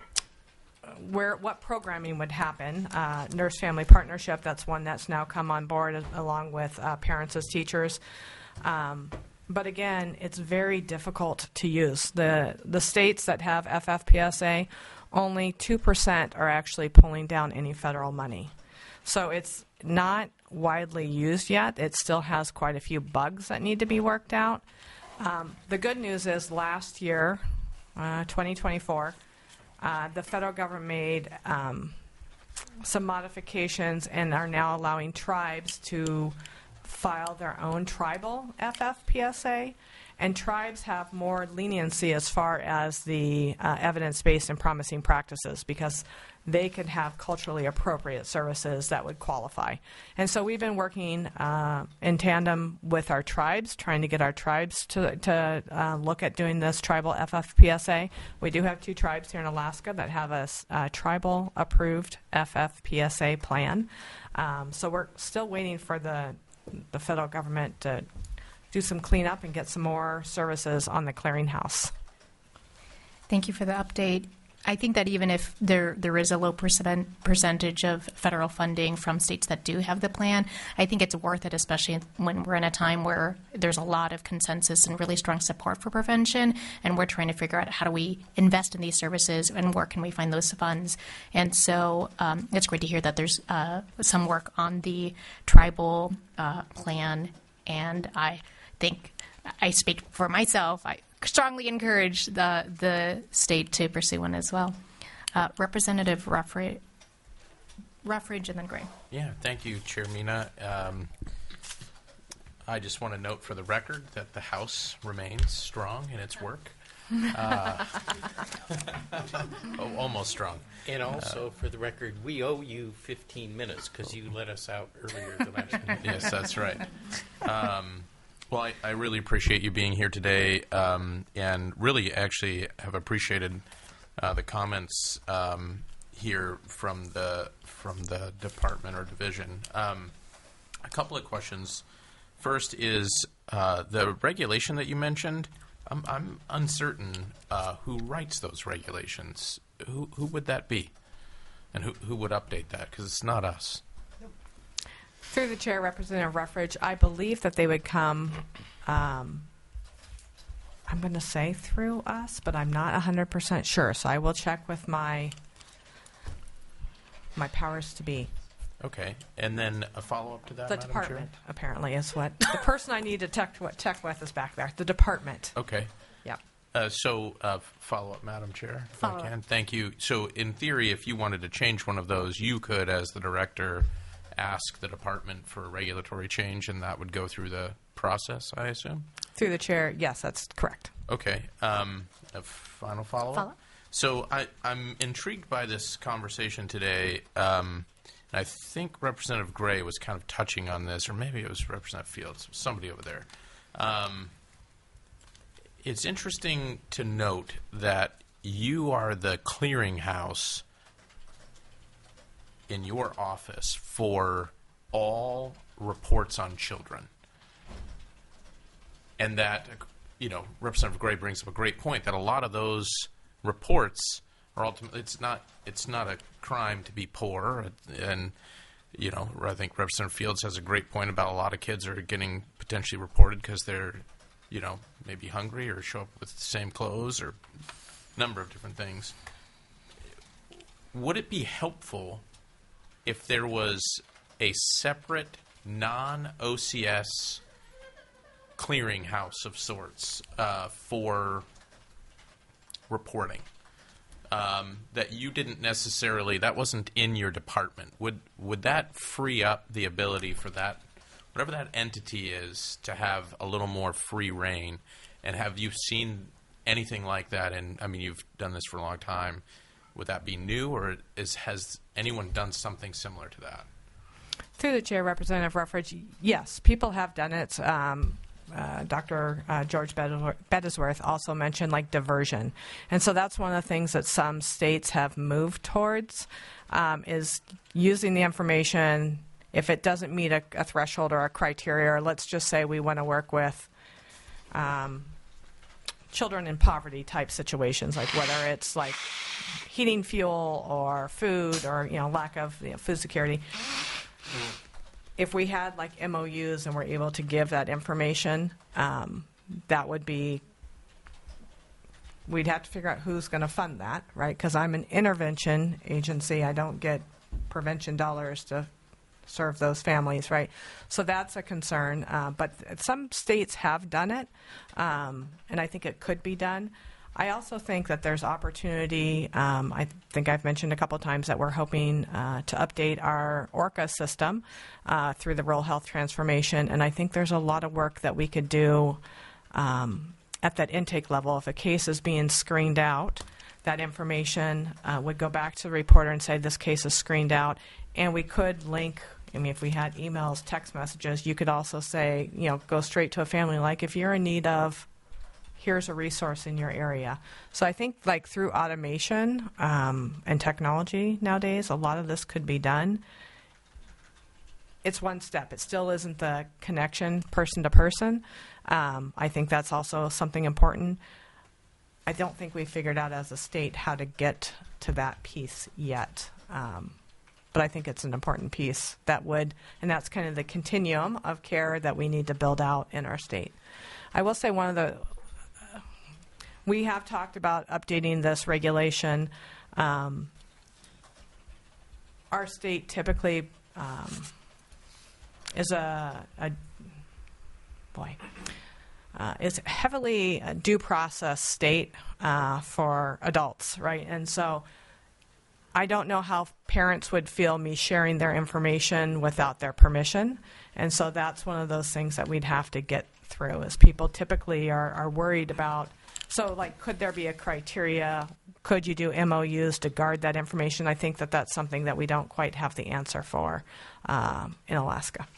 where what programming would happen. Uh, Nurse Family Partnership, that's one that's now come on board as, along with uh, Parents as Teachers. Um, but again, it's very difficult to use. The the states that have F F P S A, only two percent are actually pulling down any federal money. So it's not widely used yet. It still has quite a few bugs that need to be worked out. Um, the good news is last year, uh, twenty twenty-four, Uh, the federal government made um, some modifications and are now allowing tribes to file their own tribal F F P S A. And tribes have more leniency as far as the uh, evidence-based and promising practices because they can have culturally appropriate services that would qualify. And so we've been working uh, in tandem with our tribes, trying to get our tribes to, to uh, look at doing this tribal F F P S A. We do have two tribes here in Alaska that have a uh, tribal-approved F F P S A plan. Um, so we're still waiting for the the federal government to do some cleanup and get some more services on the clearinghouse. Thank you for the update. I think that even if there there is a low percent, percentage of federal funding from states that do have the plan, I think it's worth it, especially when we're in a time where there's a lot of consensus and really strong support for prevention, and we're trying to figure out how do we invest in these services and where can we find those funds. And so um, it's great to hear that there's uh, some work on the tribal uh, plan, and I think I speak for myself. I strongly encourage the the state to pursue one as well. Uh, Representative Ruffridge, Ruffridge, and then Gray. Yeah, thank you, Chair Mina. Um, I just want to note for the record that the House remains strong in its work. Uh, oh, almost strong. And also, uh, for the record, we owe you fifteen minutes because you let us out earlier the last meeting. Yes, that's right. Um, Well, I, I really appreciate you being here today, um, and really actually have appreciated uh, the comments um, here from the from the department or division. Um, a couple of questions. First is uh, the regulation that you mentioned. I'm, I'm uncertain uh, who writes those regulations. Who who would that be, and who who would update that? Because it's not us. Through the chair, Representative Ruffridge, I believe that they would come, um, I'm going to say through us, but I'm not one hundred percent sure. So I will check with my my powers to be. Okay. And then a follow-up to that, The Madam department, Chair? apparently, is what the person I need to check, check with is back there. The department. Okay. Yep. Uh, so, uh, follow-up, Madam Chair, if Follow I can. up. Thank you. So, in theory, if you wanted to change one of those, you could, as the director, ask the department for a regulatory change, and that would go through the process, I assume? Through the chair, yes, that's correct. Okay. Um, a final follow-up? Follow-up? So I, I'm intrigued by this conversation today. Um, and I think Representative Gray was kind of touching on this, or maybe it was Representative Fields, somebody over there. Um, it's interesting to note that you are the clearinghouse in your office for all reports on children. And that, you know, Representative Gray brings up a great point that a lot of those reports are ultimately, it's not, it's not a crime to be poor. And, you know, I think Representative Fields has a great point about a lot of kids are getting potentially reported because they're, you know, maybe hungry or show up with the same clothes or a number of different things. Would it be helpful if there was a separate non-O C S clearinghouse of sorts uh, for reporting um, that you didn't necessarily, that wasn't in your department? Would would that free up the ability for that, whatever that entity is, to have a little more free reign? And have you seen anything like that? And I mean, you've done this for a long time. Would that be new, or is has anyone done something similar to that? Through the chair, Representative Ruffridge, yes, people have done it. Um, uh, Doctor Uh, George Bettesworth also mentioned like diversion. And so that's one of the things that some states have moved towards, um, is using the information. If it doesn't meet a, a threshold or a criteria, or let's just say we want to work with um, children in poverty type situations, like whether it's like heating fuel or food or, you know, lack of you know, food security. If we had like M O Us and we're able to give that information, um, that would be, we'd have to figure out who's going to fund that, right? Because I'm an intervention agency. I don't get prevention dollars to serve those families, right? So that's a concern. Uh, but some states have done it, um, and I think it could be done. I also think that there's opportunity. Um, I think I've mentioned a couple times that we're hoping uh, to update our ORCA system uh, through the Rural Health Transformation, and I think there's a lot of work that we could do um, at that intake level. If a case is being screened out, that information uh, would go back to the reporter and say this case is screened out, and we could link. I mean, if we had emails, text messages, you could also say, you know, go straight to a family. Like if you're in need of, here's a resource in your area. So I think like through automation um, and technology nowadays, a lot of this could be done. It's one step. It still isn't the connection person to person. Um, I think that's also something important. I don't think we figured out as a state how to get to that piece yet. Um, but I think it's an important piece that would, and that's kind of the continuum of care that we need to build out in our state. I will say one of the, uh, we have talked about updating this regulation. Um, our state typically um, is a, a boy, uh, is heavily a due process state uh, for adults, right? And so I don't know how parents would feel me sharing their information without their permission. And so that's one of those things that we'd have to get through, is people typically are, are worried about, so like, could there be a criteria? Could you do M O Us to guard that information? I think that that's something that we don't quite have the answer for um, in Alaska.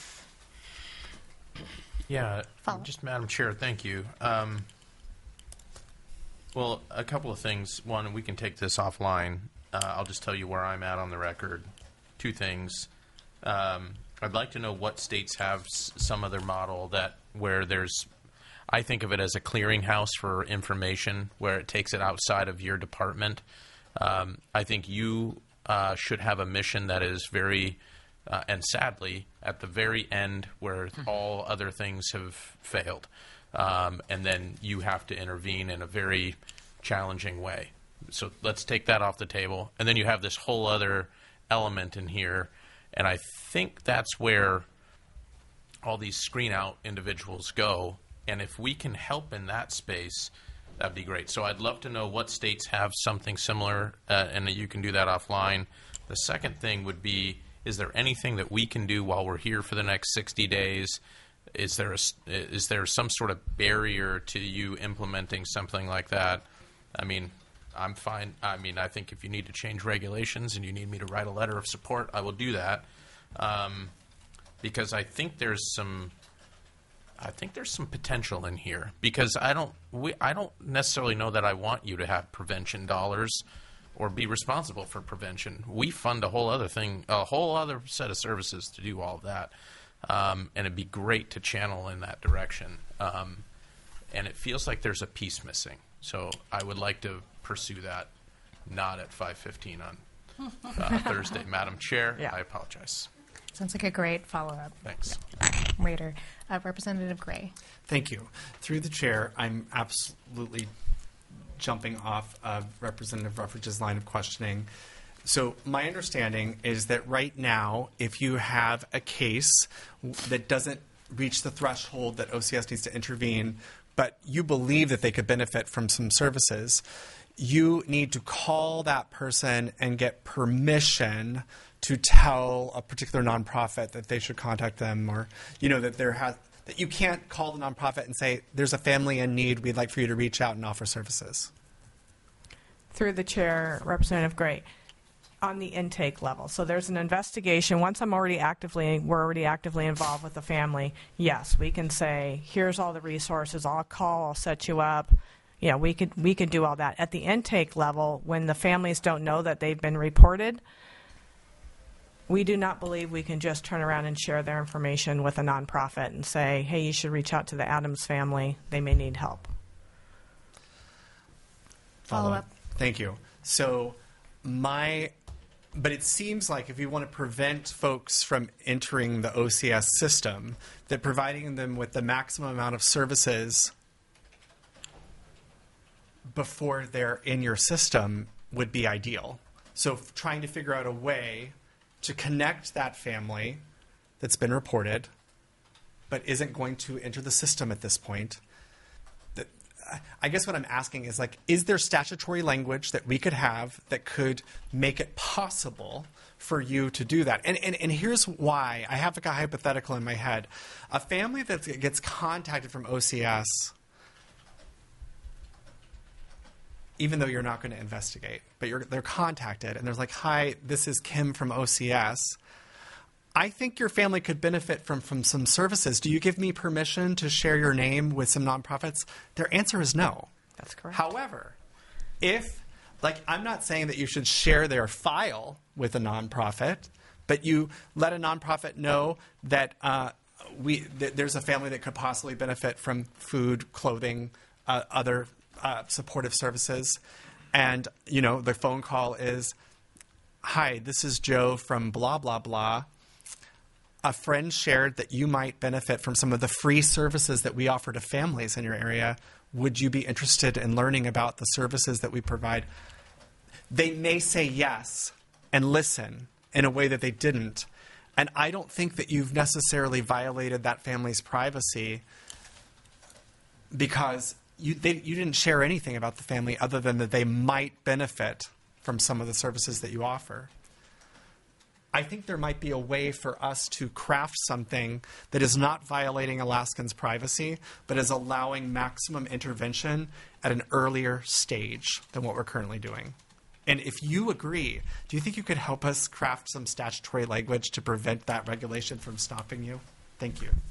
Yeah, Follow. just Madam Chair, thank you. Um, well, a couple of things. One, we can take this offline. Uh, I'll just tell you where I'm at on the record. Two things. Um, I'd like to know what states have s- some other model that where there's, I think of it as a clearinghouse for information, where it takes it outside of your department. Um, I think you uh, should have a mission that is very, uh, and sadly, at the very end where mm-hmm. all other things have failed. Um, and then you have to intervene in a very challenging way. So let's take that off the table. And then you have this whole other element in here. And I think that's where all these screen out individuals go. And if we can help in that space, that'd be great. So I'd love to know what states have something similar, uh, and you can do that offline. The second thing would be, Is there anything that we can do while we're here for the next sixty days? Is there a, is there some sort of barrier to you implementing something like that? I mean, I'm fine. I mean, I think if you need to change regulations and you need me to write a letter of support, I will do that. Um, because I think there's some, I think there's some potential in here. Because I don't, we, I don't necessarily know that I want you to have prevention dollars or be responsible for prevention. We fund a whole other thing, a whole other set of services to do all of that. Um, and it'd be great to channel in that direction. Um, and it feels like there's a piece missing. So I would like to pursue that, not at five fifteen on uh, Thursday. Madam Chair, Yeah. I apologize. Sounds like a great follow-up. Thanks. Raider. Uh, Representative Gray. Thank you. Through the chair, I'm absolutely jumping off of Representative Ruffridge's line of questioning. So my understanding is that right now, if you have a case that doesn't reach the threshold that O C S needs to intervene, but you believe that they could benefit from some services, you need to call that person and get permission to tell a particular nonprofit that they should contact them, or, you know, that there has, that you can't call the nonprofit and say, there's a family in need, we'd like for you to reach out and offer services. Through the chair, Representative Gray, on the intake level. So there's an investigation. Once I'm already actively, we're already actively involved with the family, yes, we can say, here's all the resources, I'll call, I'll set you up. Yeah, we could we could do all that. At the intake level, when the families don't know that they've been reported, we do not believe we can just turn around and share their information with a nonprofit and say, hey, you should reach out to the Adams family. They may need help. Follow-up. Thank you. So my, but it seems like if you want to prevent folks from entering the O C S system, that providing them with the maximum amount of services before they're in your system would be ideal. So f- trying to figure out a way to connect that family that's been reported but isn't going to enter the system at this point. That, I guess what I'm asking is, like, is there statutory language that we could have that could make it possible for you to do that? And, and, and here's why. I have like a hypothetical in my head. A family that gets contacted from O C S, even though you're not going to investigate, but you're, they're contacted, and they're like, hi, this is Kim from O C S. I think your family could benefit from, from some services. Do you give me permission to share your name with some nonprofits? Their answer is no. That's correct. However, if, like, I'm not saying that you should share their file with a nonprofit, but you let a nonprofit know that uh, we th- there's a family that could possibly benefit from food, clothing, uh, other Uh, supportive services, and, you know, the phone call is, hi, this is Joe from blah, blah, blah. A friend shared that you might benefit from some of the free services that we offer to families in your area. Would you be interested in learning about the services that we provide? They may say yes and listen in a way that they didn't. And I don't think that you've necessarily violated that family's privacy, because You, they, you didn't share anything about the family other than that they might benefit from some of the services that you offer. I think there might be a way for us to craft something that is not violating Alaskans' privacy, but is allowing maximum intervention at an earlier stage than what we're currently doing. And if you agree, do you think you could help us craft some statutory language to prevent that regulation from stopping you? Thank you.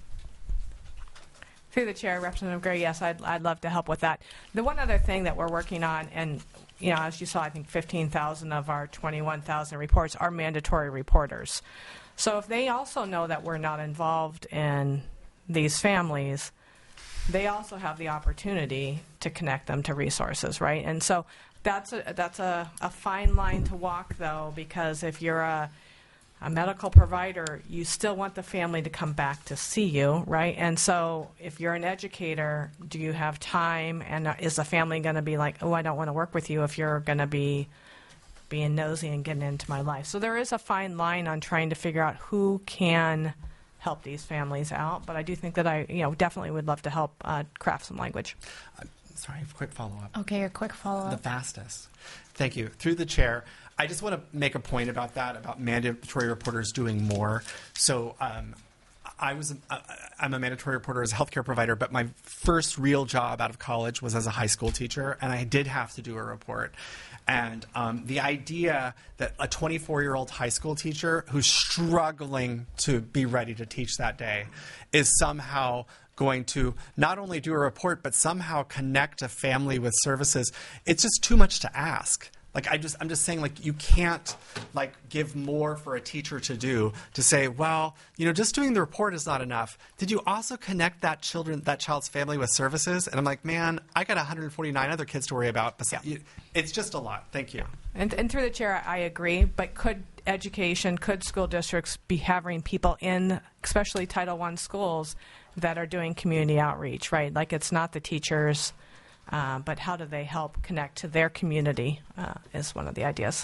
Through the chair, Representative Gray, yes, I'd, I'd love to help with that. The one other thing that we're working on, and, you know, as you saw, I think fifteen thousand of our twenty-one thousand reports are mandatory reporters. So if they also know that we're not involved in these families, they also have the opportunity to connect them to resources, right? And so that's a, that's a, a fine line to walk, though, because if you're a a medical provider, you still want the family to come back to see you, right? And so if you're an educator, do you have time? And is the family going to be like, oh, I don't want to work with you if you're going to be being nosy and getting into my life? So there is a fine line on trying to figure out who can help these families out. But I do think that I, you know, definitely would love to help uh, craft some language. Uh, sorry, quick follow-up. Okay, a quick follow-up. The fastest. Thank you. Through the chair, I just want to make a point about that, about mandatory reporters doing more. So um, I was, uh, I'm a mandatory reporter as a healthcare provider, but my first real job out of college was as a high school teacher, and I did have to do a report. And um, the idea that a twenty-four-year-old high school teacher who's struggling to be ready to teach that day is somehow going to not only do a report, but somehow connect a family with services, it's just too much to ask. Like I just, I'm just saying, like you can't, like give more for a teacher to do to say, well, you know, just doing the report is not enough. Did you also connect that children, that child's family with services? And I'm like, man, I got one hundred forty-nine other kids to worry about. Besides, Yeah. It's just a lot. Thank you. And, and through the chair, I agree. But could education, could school districts be having people in, especially Title I schools, that are doing community outreach, right? Like it's not the teachers. Uh, but how do they help connect to their community uh, is one of the ideas.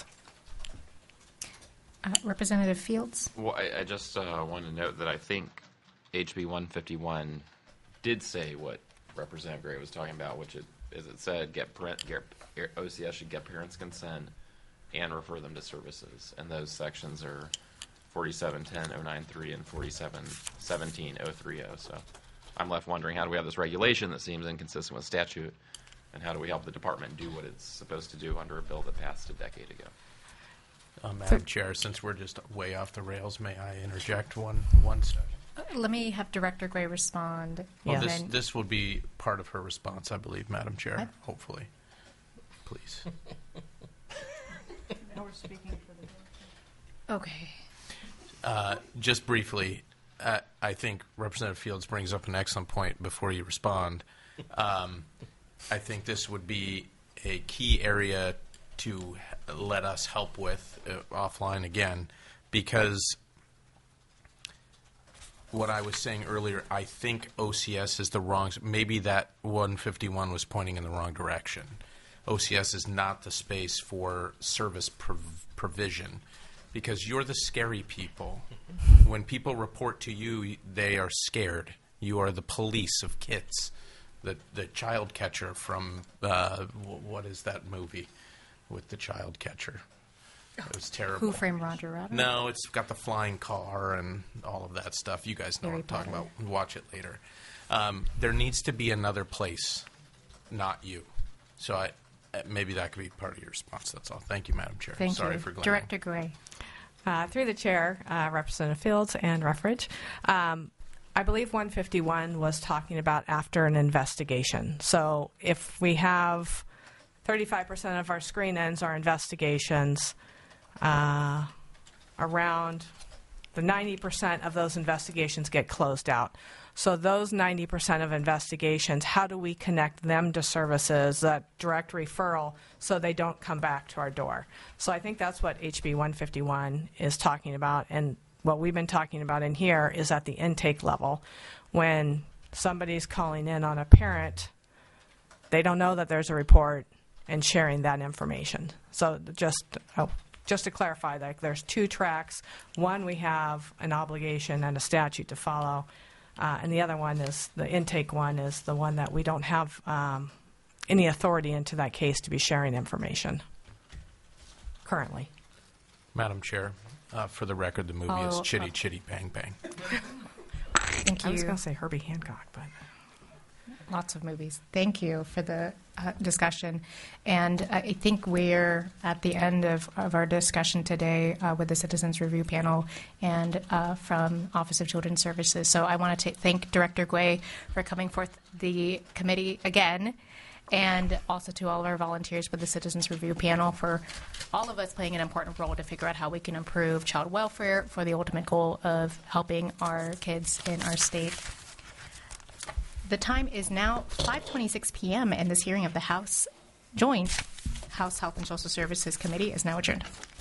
Uh, Representative Fields? Well, I, I just uh, want to note that I think H B one fifty-one did say what Representative Gray was talking about, which it, as it said, get, parent, get O C S should get parents' consent and refer them to services. And those sections are forty-seven ten oh nine three and forty-seven seventeen oh thirty. So I'm left wondering, how do we have this regulation that seems inconsistent with statute? And how do we help the department do what it's supposed to do under a bill that passed a decade ago? Uh, Madam Chair, since we're just way off the rails, may I interject one one second? Uh, Let me have Director Gray respond. Well, and this then- this will be part of her response, I believe, Madam Chair. What? Hopefully, please. Now we're speaking for the Okay. Uh, just briefly, uh, I think Representative Fields brings up an excellent point before you respond. Um, I think this would be a key area to h- let us help with uh, offline again, because what I was saying earlier, I think O C S is the wrong, maybe that one fifty-one was pointing in the wrong direction. O C S is not the space for service prov- provision, because you're the scary people. When people report to you, they are scared. You are the police of kids. The the child catcher from, uh, w- what is that movie with the child catcher? It was terrible. Who Framed Roger Rabbit? No, it's got the flying car and all of that stuff. You guys know Harry what I'm talking Potter. about. Watch it later. Um, there needs to be another place, not you. So I, uh, maybe that could be part of your response. That's all. Thank you, Madam Chair. Thank Sorry you. for glaring. Director Gray. Uh, through the chair, uh, Representative Fields and Ruffridge, um, I believe one fifty-one was talking about after an investigation. So if we have thirty-five percent of our screen-ins are investigations, uh, around the ninety percent of those investigations get closed out. So those ninety percent of investigations, how do we connect them to services, that direct referral, so they don't come back to our door? So I think that's what H B one fifty-one is talking about. And what we've been talking about in here is at the intake level. When somebody's calling in on a parent, they don't know that there's a report, and sharing that information. So just oh, just to clarify, like there's two tracks. One, we have an obligation and a statute to follow. Uh, and the other one is, the intake one is the one that we don't have um, any authority into that case to be sharing information currently. Madam Chair, uh, for the record, the movie is Oh, Chitty uh, Chitty Bang Bang. Thank I was you. going to say Herbie Hancock, but Lots of movies. Thank you for the uh, discussion. And I think we're at the end of, of our discussion today uh, with the Citizens Review Panel and uh, from Office of Children's Services. So I want to thank Director Gray for coming forth the committee again, and also to all of our volunteers with the Citizens Review Panel for all of us playing an important role to figure out how we can improve child welfare for the ultimate goal of helping our kids in our state. The time is now five twenty-six p.m. and this hearing of the House Joint House Health and Social Services Committee is now adjourned.